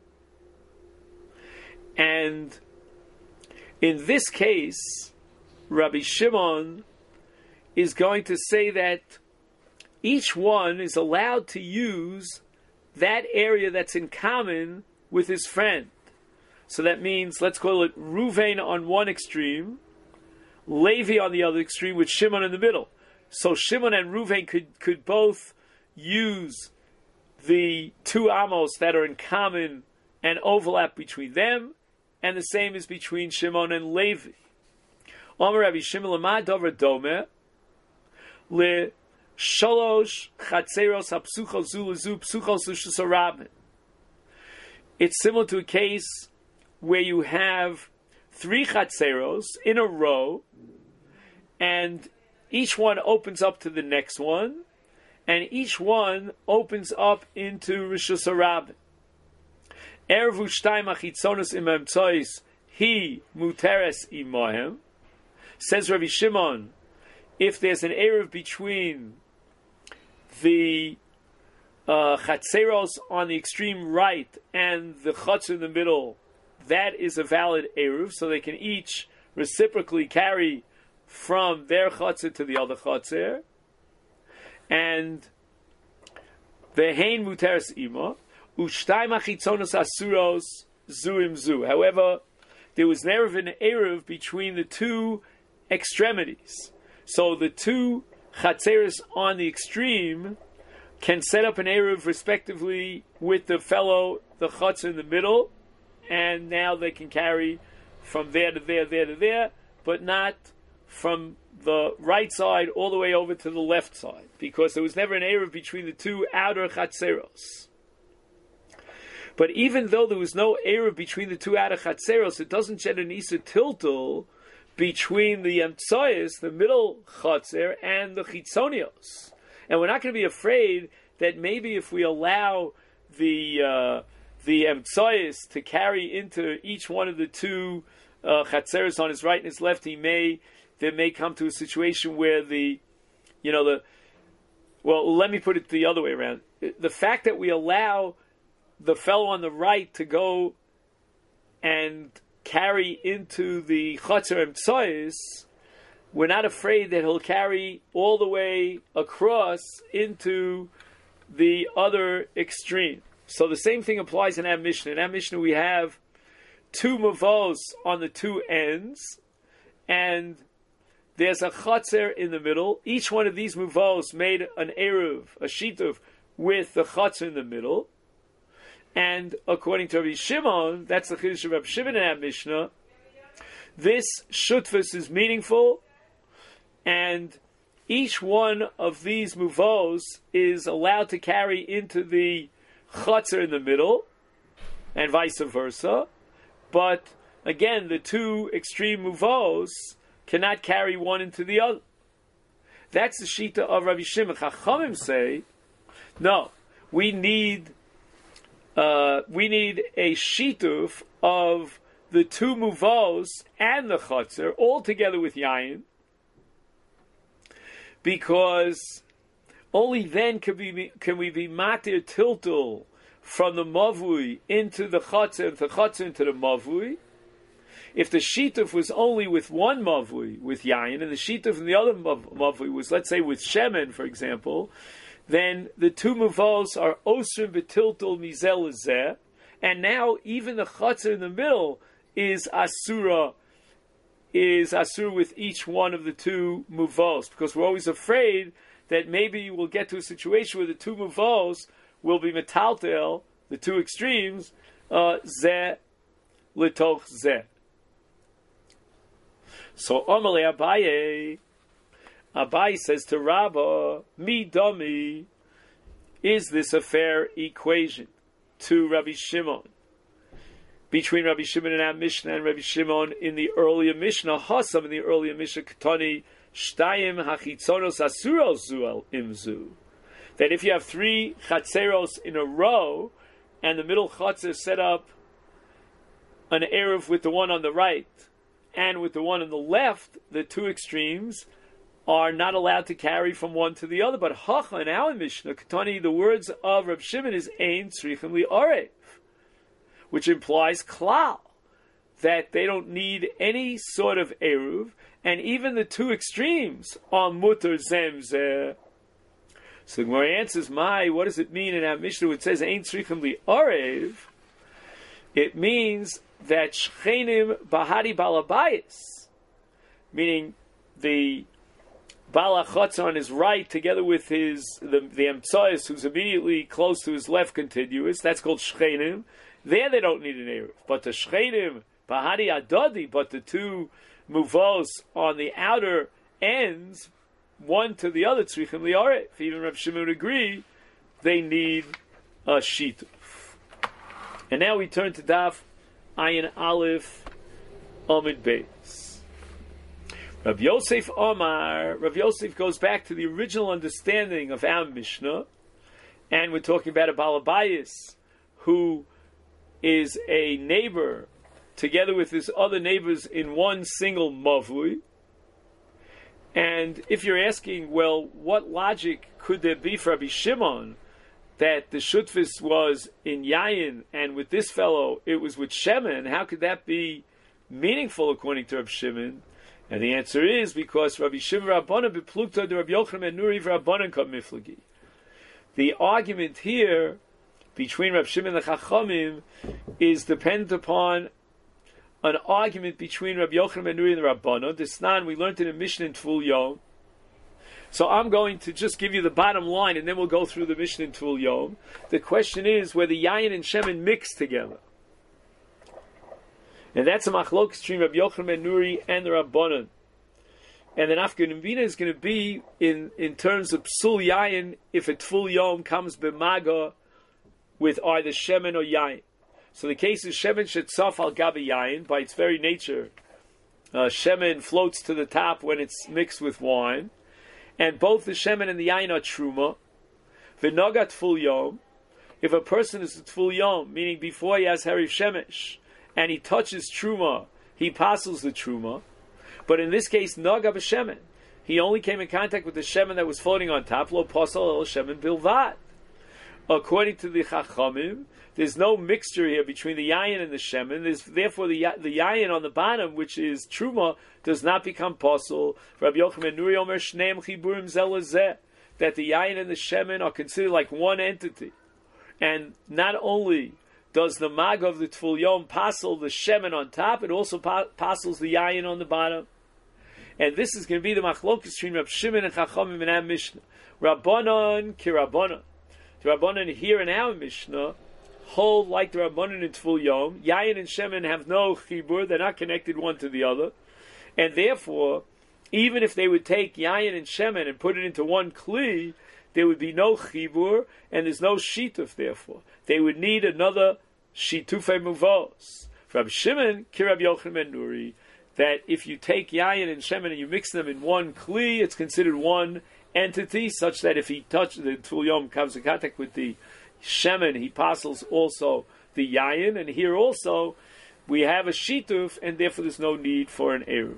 And in this case, Rabbi Shimon is going to say that each one is allowed to use that area that's in common with his friend. So that means, let's call it Ruvain on one extreme, Levi on the other extreme, with Shimon in the middle. So Shimon and Ruvain could, could both use the two amos that are in common and overlap between them, and the same is between Shimon and Levi. Omer Rabbi Shimon l'ma dover dome le shalosh chatzeros hapsuchos zu lezu psuchos l'shus harabim. It's similar to a case where you have three chatzeros in a row, and each one opens up to the next one, and each one opens up into Rishus Harabim. Ervu shtayim achitzonos imam tzois he muteres imohem. Says Rabbi Shimon, if there's an eruv between the uh, chatzeros on the extreme right and the chutz in the middle, that is a valid eruv, so they can each reciprocally carry from their chutzer to the other chutzer. And Vehein muteres ima, u'shtayim hachitzonos asuros zuim zu. However, there was never an eruv between the two extremities. So the two chatzeros on the extreme can set up an eruv respectively with the fellow, the chatzer in the middle, and now they can carry from there to there, there to there, but not from the right side all the way over to the left side, because there was never an eruv between the two outer chatzeros. But even though there was no eruv between the two outer chatzeros, it doesn't shed an isa tiltul between the emtsoyes, the middle chatzer, and the chitzonios. And we're not going to be afraid that maybe if we allow the uh, the emtsoyes to carry into each one of the two uh, chatzeros on his right and his left, he may there may come to a situation where the, you know, the, well, let me put it the other way around. The fact that we allow the fellow on the right to go and carry into the Chatzer Emtsoyes, we're not afraid that he'll carry all the way across into the other extreme. So the same thing applies in our Mishnah. In our Mishnah we have two mavos on the two ends, and there's a Chatzer in the middle. Each one of these mavos made an eruv, a shituv, with the Chatzer in the middle. And according to Rabbi Shimon, that's the Chiddush of Rabbi Shimon in our Mishnah, this shutfus is meaningful, and each one of these muvos is allowed to carry into the Chatzer in the middle, and vice versa. But again, the two extreme muvos cannot carry one into the other. That's the shita of Rabbi Shimon. Chachamim say, no, we need Uh, we need a shituf of the two muvos and the chatzer all together with yayin, because only then can we can we be matir tiltul from the mavui into the chatzer and the chatzer into the mavui. If the shituf was only with one mavui with yayin, and the shituf in the other mavui was, let's say, with shemen, for example, then the two muvos are osrim betiltul mizel zeh, and now even the chatzer in the middle is asura, is asur with each one of the two muvos, because we're always afraid that maybe we'll get to a situation where the two muvos will be metaltel, the two extremes, uh, zeh litoch zeh. So Amalei Abaye, Abaye says to Rabbah, mi dami, is this a fair equation to Rabbi Shimon? Between Rabbi Shimon and our Mishnah and Rabbi Shimon in the earlier Mishnah, Hasam in the earlier Mishnah, Ketani, Shtayim hachitzonos asuros zuel imzu. That if you have three chatzeros in a row, and the middle chatzer set up an eruv with the one on the right, and with the one on the left, the two extremes are not allowed to carry from one to the other. But Hacha in our Mishnah, Ketani, the words of Reb Shimon is Ein Tzrichim Li Arev, which implies Klal, that they don't need any sort of Eruv, and even the two extremes are Mutter Zem Zeh. So the Gemara answers, "My, what does it mean in our Mishnah when it says Ein Tzrichim Li Arev?" It means that Shchenim Bahari Balabayis, meaning the Bala Chatzer on his right, together with his the, the Emtsoyes, who's immediately close to his left contiguous, that's called Shchenim. There they don't need an Eruv. But the Shchenim Bahari Adadi, but the two Muvos on the outer ends, one to the other, Tzrichim Li'arev. Even Reb Shimon would agree, they need a Shituf. And now we turn to Daf Ayin Aleph Amid Beis. Rav Yosef Omar, Rav Yosef goes back to the original understanding of our Mishnah, and we're talking about a Balabayis who is a neighbor together with his other neighbors in one single Mavui. And if you're asking, well, what logic could there be for Rabbi Shimon that the Shutfis was in Yayin, and with this fellow it was with Shemen? How could that be meaningful according to Rabbi Shimon? And the answer is because Rabbi Shimon Rabbanan beplukta de Rabbi Yochanan and Nuri Rabbanan kam miflagi. the argument here between Rab Shimon and the Chachamim is dependent upon an argument between Rabbi Yochanan ben Nuri and the Rabbanon. This Nan we learned in a Mishnah in Tvul Yom. So I'm going to just give you the bottom line, and then we'll go through the Mishnah in Tvul Yom. The question is whether Yayin and Shemen mix together. And that's a machlokes between Rabbi Yochanan ben Nuri and the Rabbanon. And the Nafka Nivina is going to be in, in terms of Psul Yayin if a Tvul Yom comes b'maga with either Shemen or Yayin. So the case is Shemen shetzaf al gabi Yayin, by its very nature. Uh, Shemen floats to the top when it's mixed with wine. And both the Shemen and the Yayin are Truma. V'noga Tful Yom, if a person is a Tful Yom, meaning before he has Hariv Shemesh, and he touches Truma, he passes the Truma. But in this case, Naga b'Shemen, he only came in contact with the Shemen that was floating on top, Lo Pasal El Shemen Bilvad. According to the Chachamim, there's no mixture here between the Yayin and the Shemen. There's, therefore, the, the Yayin on the bottom, which is Truma, does not become Pasal. Rabbi Yochanan ben Nuri Omer Shneim Chiburim Zelazeh, that the Yayin and the Shemen are considered like one entity. And not only does the Mag of the Tful Yom passel the Shemen on top, it also pa- passels the Yayin on the bottom. And this is going to be the machlokes between Rab Shimon and Chachamim in our Mishnah. Rabbanon ki Rabbanon. The Rabbanon here in our Mishnah hold like the Rabbanon in Tful Yom. Yayin and Shemen have no chibur; they're not connected one to the other, and therefore, even if they would take Yayin and Shemen and put it into one kli, there would be no chibur, and there's no shituf. Therefore, they would need another shitufei muvos. Rabbi Shimon ki Rabbi Yochanan ben Nuri, that if you take Yayin and Shemen and you mix them in one kli, it's considered one entity, such that if he touches the Tful Yom comes in contact with the Shemen, he passes also the Yayin, and here also we have a shituf, and therefore there's no need for an eruv.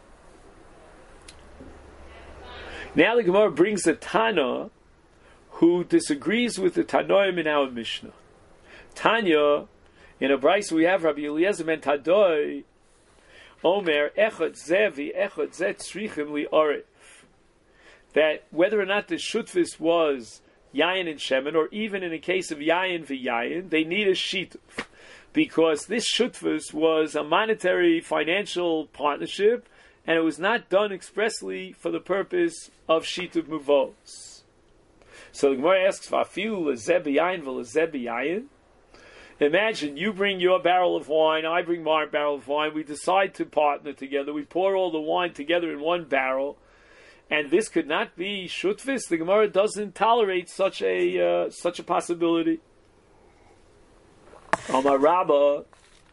Now the Gemara brings a Tana who disagrees with the Tanoim in our Mishnah. Tanya, in a brayso we have Rabbi Eliezer ben Tadoi, Omer echad zevi echad zet tzrichim li'orif, that whether or not the shutfis was Yayin and Shemen, or even in a case of Yayin v'Yayin, they need a shituf, because this shutfus was a monetary financial partnership, and it was not done expressly for the purpose of shituf muvos. So the Gemara asks, "Va'afilu lezeh b'Yayin v'lezeh b'Yayin." Imagine you bring your barrel of wine, I bring my barrel of wine. We decide to partner together. We pour all the wine together in one barrel. And this could not be shutfis. The Gemara doesn't tolerate such a uh, such a possibility. Amar Rabba,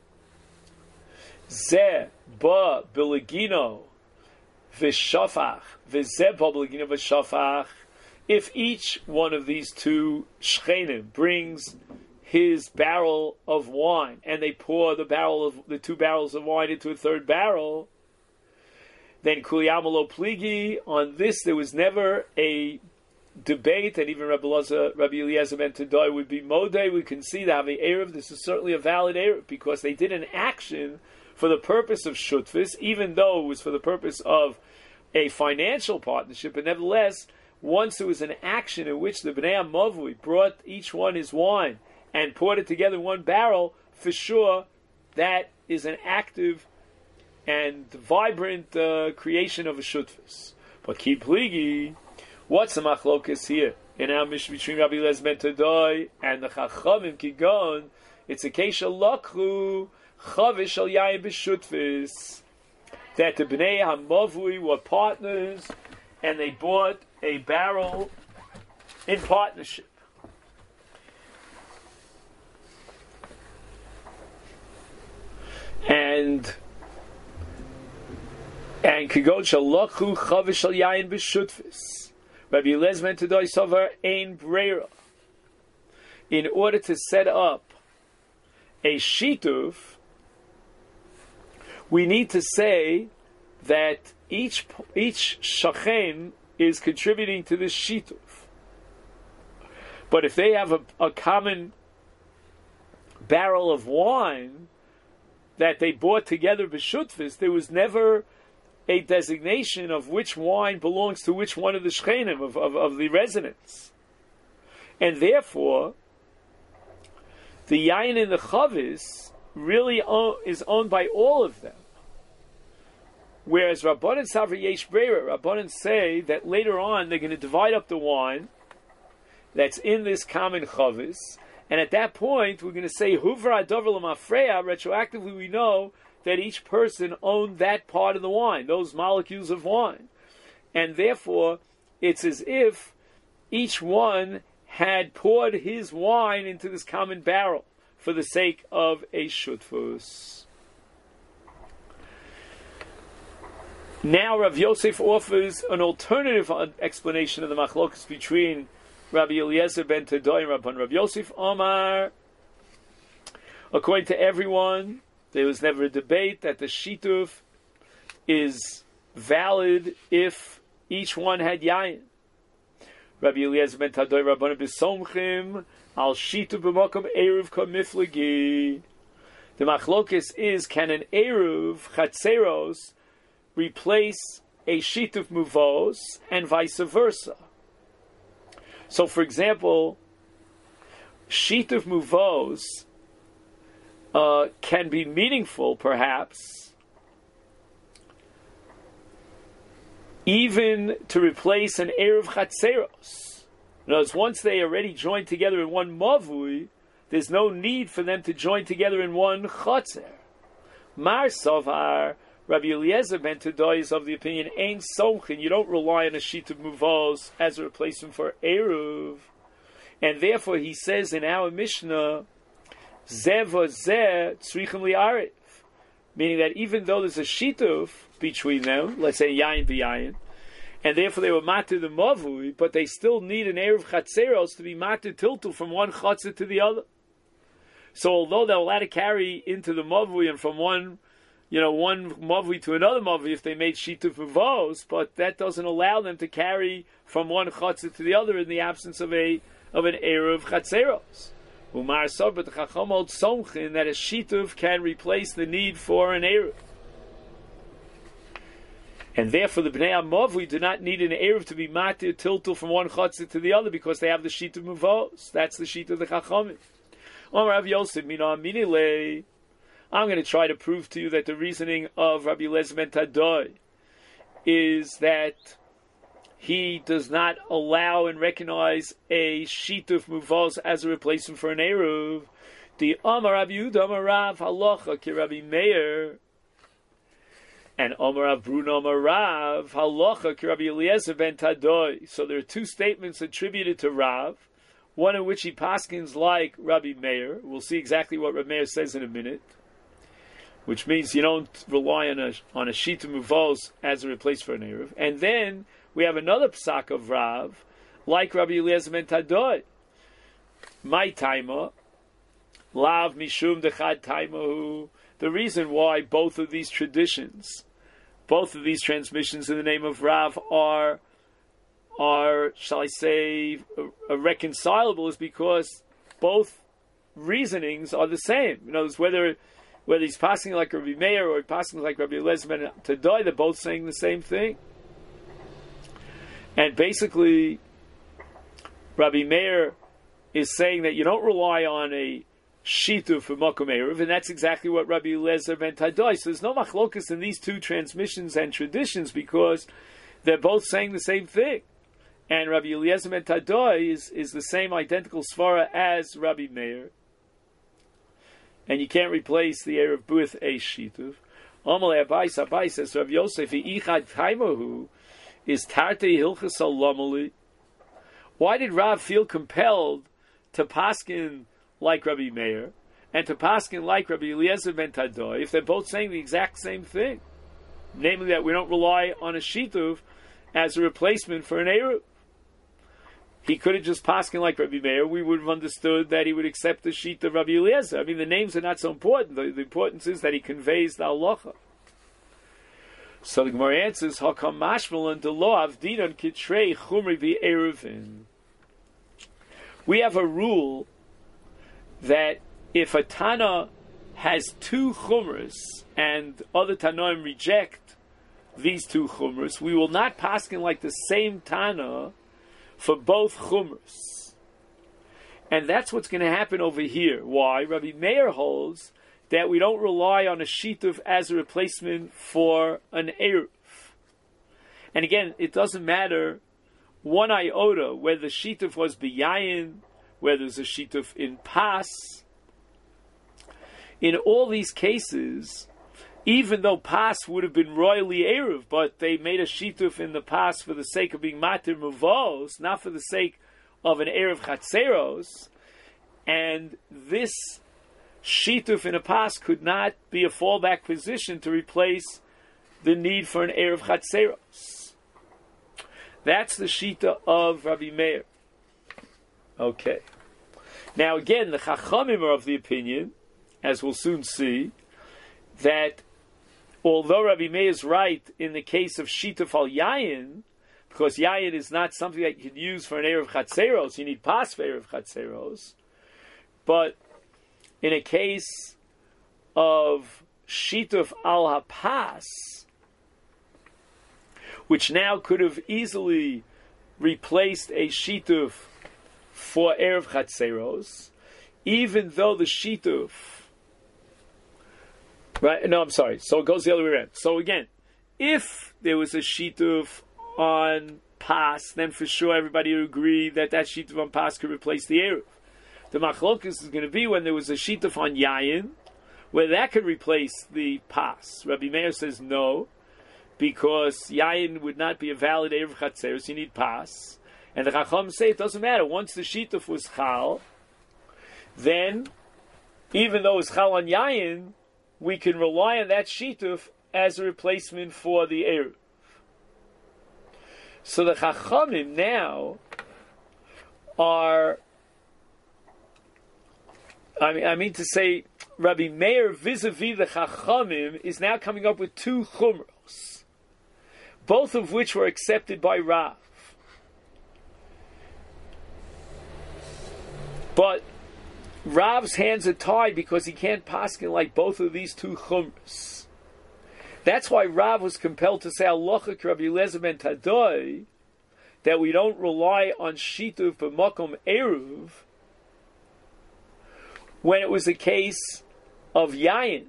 Zeh ba biligino v'shafach v'zeh ba biligino v'shafach. If each one of these two shchenim brings his barrel of wine, and they pour the barrel of the two barrels of wine into a third barrel, then kuliyamalo pligi. On this, there was never a debate, and even Rabbi Eliezer, Rabbi Eliezer ben Tadoi would be modeh. We can see that the eruv. This is certainly a valid eruv because they did an action for the purpose of shutfis, even though it was for the purpose of a financial partnership. But nevertheless, once there was an action in which the Bnei Amavui brought each one his wine and poured it together in one barrel, for sure, that is an active and vibrant uh, creation of a shutfis. But ki pligi, what's the machlokas here? In our mission between Rabbi Eliezer ben Tadoi and the Chachamim Kigon, it's a kesha lakhu chavish al yayin b'shutfis, that the Bnei Hamavui were partners and they bought a barrel in partnership. And and kigon shalachu chavish al yayin b'shutfis. Rabbi Eliezer ben Tadoi sover ein breira. In order to set up a shituf, we need to say that each each shachen is contributing to this shituf. But if they have a, a common barrel of wine that they bought together b'shutfis, there was never a designation of which wine belongs to which one of the shchenim, of, of, of the residents. And therefore, the yayin in the chavis really own, is owned by all of them. Whereas Rabbanan Savri Yesh Breira, Rabbanan say that later on they're going to divide up the wine that's in this common chavis, and at that point we're going to say Huvra Dover L'Mafreya. Retroactively, we know that each person owned that part of the wine, those molecules of wine, and therefore it's as if each one had poured his wine into this common barrel for the sake of a shutfus. Now Rav Yosef offers an alternative explanation of the machlokas between Rabbi Eliezer ben Tadai and Rabban Rav Yosef Omar. According to everyone, there was never a debate that the shituf is valid if each one had yayin. Rabbi Eliezer ben Tadai Rabban B'Somchim al shituf b'makom eruv kamiflagi. The machlokas is, can an eruv chatzeros replace a shituf muvos and vice versa? So, for example, shituf muvos uh, can be meaningful, perhaps, even to replace an eruv chatzeros. In other words, once they already joined together in one mavui, there's no need for them to join together in one chatzer. Mar Sovar, Rabbi Eliezer ben Tadai is of the opinion, Ein Somchin, you don't rely on a sheet of muvos as a replacement for eruv. And therefore he says in our Mishnah, Zeva zeh tzrichim li'arif, meaning that even though there's a shituf between them, let's say yayin b'yayin, and therefore they were matir the mavui, but they still need an eruv chatzeros to be matir tiltul from one chatzah to the other. So although they're allowed to carry into the mavui and from one you know, one mavui to another mavui if they made shituf muvos, but that doesn't allow them to carry from one chatzah to the other in the absence of a of an eruv chatzeros. Umar sov, but the chacham holds somchin that a shituf can replace the need for an eruv, and therefore the bnei mavui do not need an eruv to be matir tiltul from one chatzah to the other because they have the shituf muvos. That's the shituf of the chachamim. Omar Rav Yosef mina minile. I'm going to try to prove to you that the reasoning of Rabbi Eliezer ben Tadai is that he does not allow and recognize a shituf muvos as a replacement for an eruv. The Amar Rabbi Yehuda Amar Rav halacha ki Rabbi Meir, and Amar Rav Bruna Amar Rav halacha ki Rabbi Eliezer ben Tadai. So there are two statements attributed to Rav, one in which he paskins like Rabbi Meir. We'll see exactly what Rabbi Meir says in a minute, which means you don't rely on a on a shita muvos as a replace for an eruv. And then we have another psak of Rav, like Rabbi Eliezer ben Tadai. My taima, lav mishum dechad taimahu. The reason why both of these traditions, both of these transmissions in the name of Rav are, are shall I say, irreconcilable is because both reasonings are the same. You know, whether Whether he's passing like Rabbi Meir or passing like Rabbi Eliezer ben Tadai, they're both saying the same thing. And basically, Rabbi Meir is saying that you don't rely on a shituf for makom eruv, and that's exactly what Rabbi Eliezer ben Tadai. So there's no machlokas in these two transmissions and traditions because they're both saying the same thing. And Rabbi Eliezer ben Tadai is, is the same identical svara as Rabbi Meir. And you can't replace the eruv with a shituf. Amalei Abai Abai says Rav Yosef ichad taimahu is tartei hilchas alamali. Why did Rav feel compelled to paskin like Rabbi Meir and to paskin like Rabbi Eliezer ben Tadai if they're both saying the exact same thing, namely that we don't rely on a shituf as a replacement for an eruv? He could have just paskin like Rabbi Meir. We would have understood that he would accept the sheet of Rabbi Eliezer. I mean, the names are not so important. The, the importance is that he conveys the halacha. So the Gemara answers, Hakam mashmal and delo avdinan kitrei chumri v'eruvin. We have a rule that if a Tana has two chumras and other Tanoim reject these two chumras, we will not paskin like the same Tana for both chumras. And that's what's going to happen over here. Why? Rabbi Meir holds that we don't rely on a shituf as a replacement for an eruv. And again, it doesn't matter one iota whether the shituf was biyayin, whether there's a shituf in pas. In all these cases, even though pas would have been royally eruv, but they made a shituf in the pas for the sake of being matir muvos, not for the sake of an eruv chatzeros, and this shituf in a pas could not be a fallback position to replace the need for an eruv chatzeros. That's the shita of Rabbi Meir. Okay. Now again, the Chachamim are of the opinion, as we'll soon see, that although Rabbi Meir is right in the case of shituf al yayin, because yayin is not something that you can use for an eruv chatzeros, you need pas for eruv chatzeros, but in a case of shituf al hapas, which now could have easily replaced a shituf for eruv chatzeros, even though the shituf, right? No, I'm sorry. So it goes the other way around. So again, if there was a shituf on pas, then for sure everybody would agree that that shituf on pas could replace the eruv. The machlokus is going to be when there was a shituf on yayin, where that could replace the pas. Rabbi Meir says no, because yayin would not be a valid eruv chatzeros. You need pas, and the chacham say it doesn't matter. Once the shituf was chal, then even though it's chal on yayin, we can rely on that shituf as a replacement for the eruv. So the chachamim now are, I mean, I mean to say, Rabbi Meir vis-a-vis the chachamim is now coming up with two chumros, both of which were accepted by Rav. But Rav's hands are tied because he can't paskin like both of these two chumras. That's why Rav was compelled to say halacha Rabbi Eliezer ben Tadoi, that we don't rely on shituf b'makom eruv when it was a case of yayin,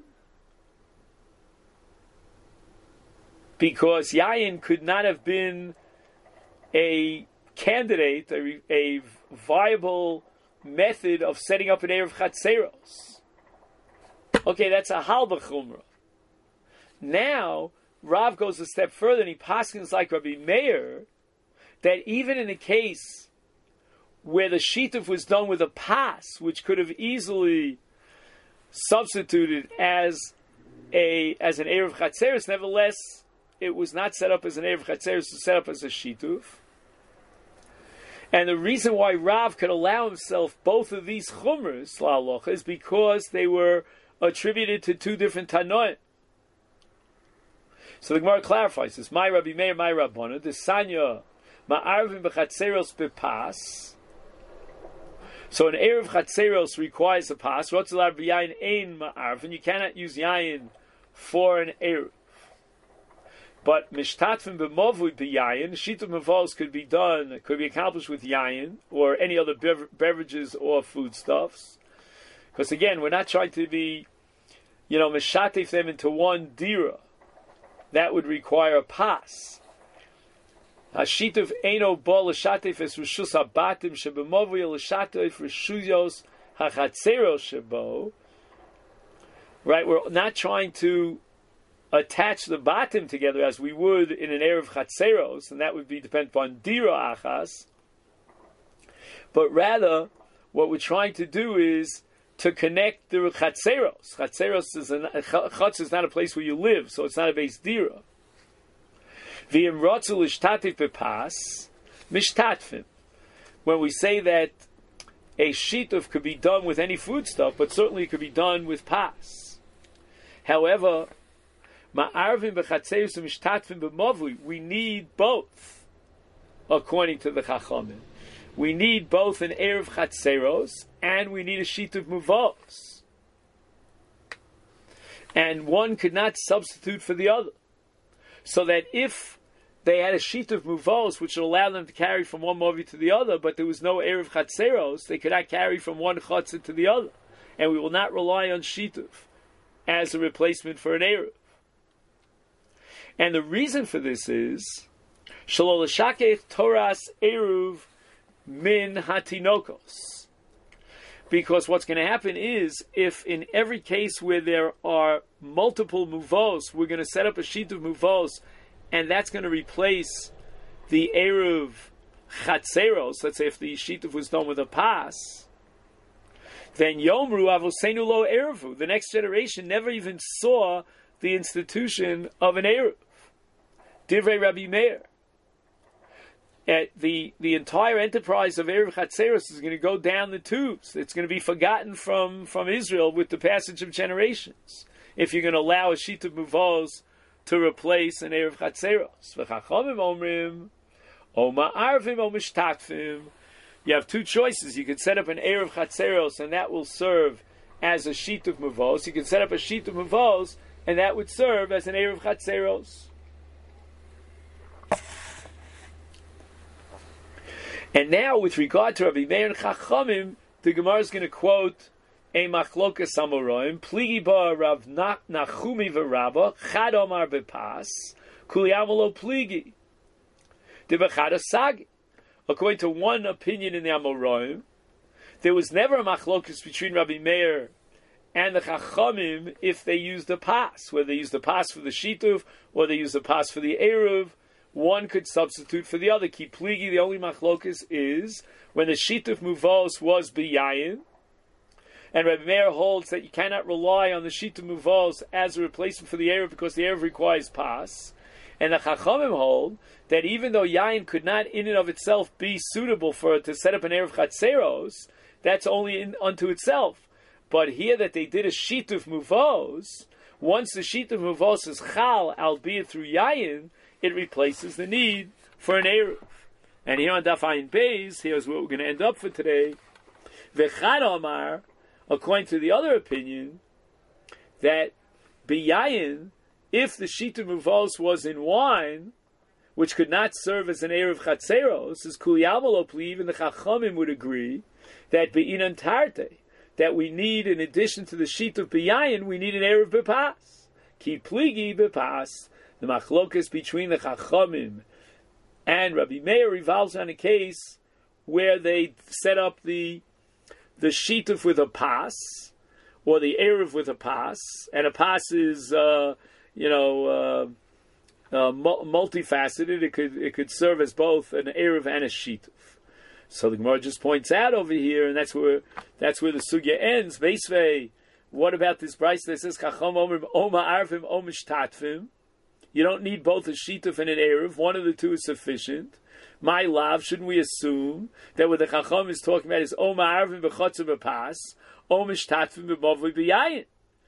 because yayin could not have been a candidate, a, a viable method of setting up an eruv chatzeros. Okay, that's a halba chumrah. Now, Rav goes a step further and he paskins like Rabbi Meir, that even in a case where the shituf was done with a pas, which could have easily substituted as a as an eruv chatzeros, nevertheless, it was not set up as an eruv chatzeros, it was set up as a shituf. And the reason why Rav could allow himself both of these chumras, la'alocha, is because they were attributed to two different tanoim. So the Gemara clarifies this. My Rabbi Meir, my Rabbana, the Sanya, ma'arvim b'chatzeros b'pas. So an eruv chatzeros requires a pas. Rotzelar b'yayin ein ma'arvim. You cannot use yayin for an eruv. But mishtatvim b'movui b'yayin, shituf mavos could be done, could be accomplished with yayin or any other bev- beverages or foodstuffs. Because again, we're not trying to be, you know, mishatif them into one dira. That would require a pas. Hashituf eino bo l'shatif es rishus habatim shebemovui l'shatif rishuyos hachatzeros shebo. Right, we're not trying to attach the batim together as we would in an eruv chatzeros, and that would be dependent upon dira achas. But rather, what we're trying to do is to connect the chatzeros. Chatzeros is a chatz is not a place where you live, so it's not a base dira. V'im rotzu l'shtatif bepas mishtatfim. When we say that a shituf could be done with any foodstuff, but certainly it could be done with pas. However, ma'arvim b'chatzeros mishtatfim b'movui, we need both, according to the Chachamim. We need both an eruv chatzeros and we need a shituf muvos. And one could not substitute for the other. So that if they had a sheet of muvos which would allow them to carry from one movi to the other, but there was no erev chatzeros. They could not carry from one chatzah to the other, and we will not rely on shituf as a replacement for an erev. And the reason for this is shalol shakech toras eruv min hatinokos, because what's going to happen is if in every case where there are multiple muvos, we're going to set up a sheet of muvos, and that's going to replace the eruv chatzeros. Let's say if the shituf was done with a pas, then yomru avosenu lo eruvu. The next generation never even saw the institution of an eruv. Divrei Rabbi Meir. At the, the entire enterprise of Erev Chatzeros is going to go down the tubes. It's going to be forgotten from, from Israel with the passage of generations, if you're going to allow a sheet of muvos to replace an Erev Chatzeros. V'chachamim omrim, o ma'arvim o mishtatfim. You have two choices. You can set up an Erev Chatzeros, and that will serve as a sheet of muvos. You can set up a sheet of muvos, and that would serve as an Erev Chatzeros. And now, with regard to Rabbi Meir and Chachamim, the Gemara is going to quote a machlokas amoraim, pligi ba Rav Nachumi v'Rabba, chad omar bepas, kuli amalo pligi, debechad asagi. According to one opinion in the Amoraim, there was never a machlokas between Rabbi Meir and the Chachamim if they used a pas, whether they used the pas for the shituf or they used the pas for the eruv. One could substitute for the other. Ki pligi, the only machlokas is when the shituf muvos was biyayin, and Rabbi Meir holds that you cannot rely on the shituf muvos as a replacement for the eruv because the eruv requires pas, and the Chachamim hold that even though yayin could not in and of itself be suitable for to set up an eruv chatzeros, that's only in, unto itself. But here that they did a shituf muvos, once the shituf muvos is chal, albeit through yayin, it replaces the need for an eruv. And here on Daf Ayin Beis, here's what we're going to end up for today. V'chad Omar, according to the other opinion, that biyayin, if the shita muvos was in wine, which could not serve as an eruv chatzeros, as kuliyamalo pliv, and the Chachamim would agree that be'inan tarte, that we need, in addition to the shita of biyayin, we need an eruv bepas. Ki pligi bepas. The machlokas between the Chachamim and Rabbi Meir revolves on a case where they set up the the shituf with a pas, or the eruv with a pas, and a pas is uh, you know uh, uh, multifaceted. It could it could serve as both an eruv and a shituf. So the Gemara just points out over here, and that's where that's where the sugya ends. Beisvei, what about this brayso that says Chacham Omrim Oma Arvim Omish Tatfim? You don't need both a shituf and an eruv. One of the two is sufficient. My love, shouldn't we assume that what the Chacham is talking about is Oma Arvim b'chotzer b'pas, Omish Tatfim b'mavui b'yayin.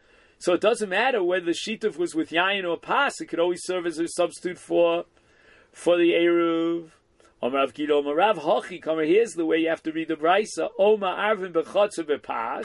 So it doesn't matter whether the shituf was with yayin or pas. It could always serve as a substitute for for the eruv. Omar Gido, Omar Rav Hochi, come here's the way you have to read the brayso. Oma Arvim b'chotzer b'pas.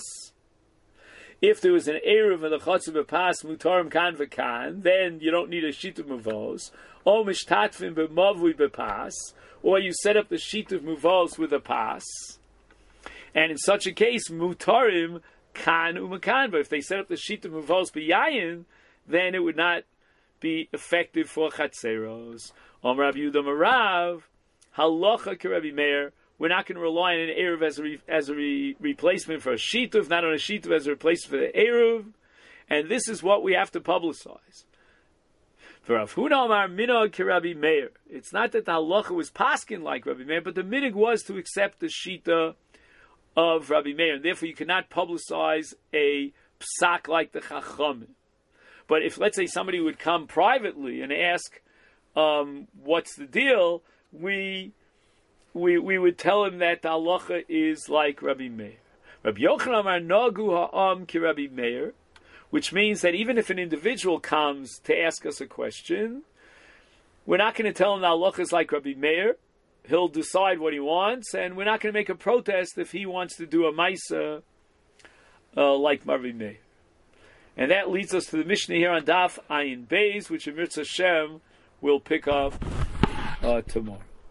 If there was an eruv and the chotzer b'pas mutarim kan v'kan, then you don't need a shituf muvos. O mishtatfim b'mavui b'pas, or you set up the shituf muvos with a pas. And in such a case, mutarim kan u'makan. But if they set up the shituf muvos b'yayin, then it would not be effective for chatzeros. Om Rav Yehuda Marav, halacha k'Rabbi Meir. We're not going to rely on an eruv as a re, as a re, replacement for a shituf, not on a shituf as a replacement for the eruv, and this is what we have to publicize. For Rav Huna Amar Minog K'Rabbi Meir, it's not that the halacha was paskin like Rabbi Meir, but the minig was to accept the shita of Rabbi Meir, and therefore you cannot publicize a psak like the Chachamim. But if, let's say, somebody would come privately and ask, um, "What's the deal?" we We we would tell him that the halacha is like Rabbi Meir. Rabbi Yochanan Amar Nagu Ha'am Ki Rabbi Meir, which means that even if an individual comes to ask us a question, we're not going to tell him the halacha is like Rabbi Meir. He'll decide what he wants, and we're not going to make a protest if he wants to do a maisa uh, like Rabbi Meir. And that leads us to the Mishnah here on Daf Ayin Beis, which in Mirza Hashem will pick up uh, tomorrow.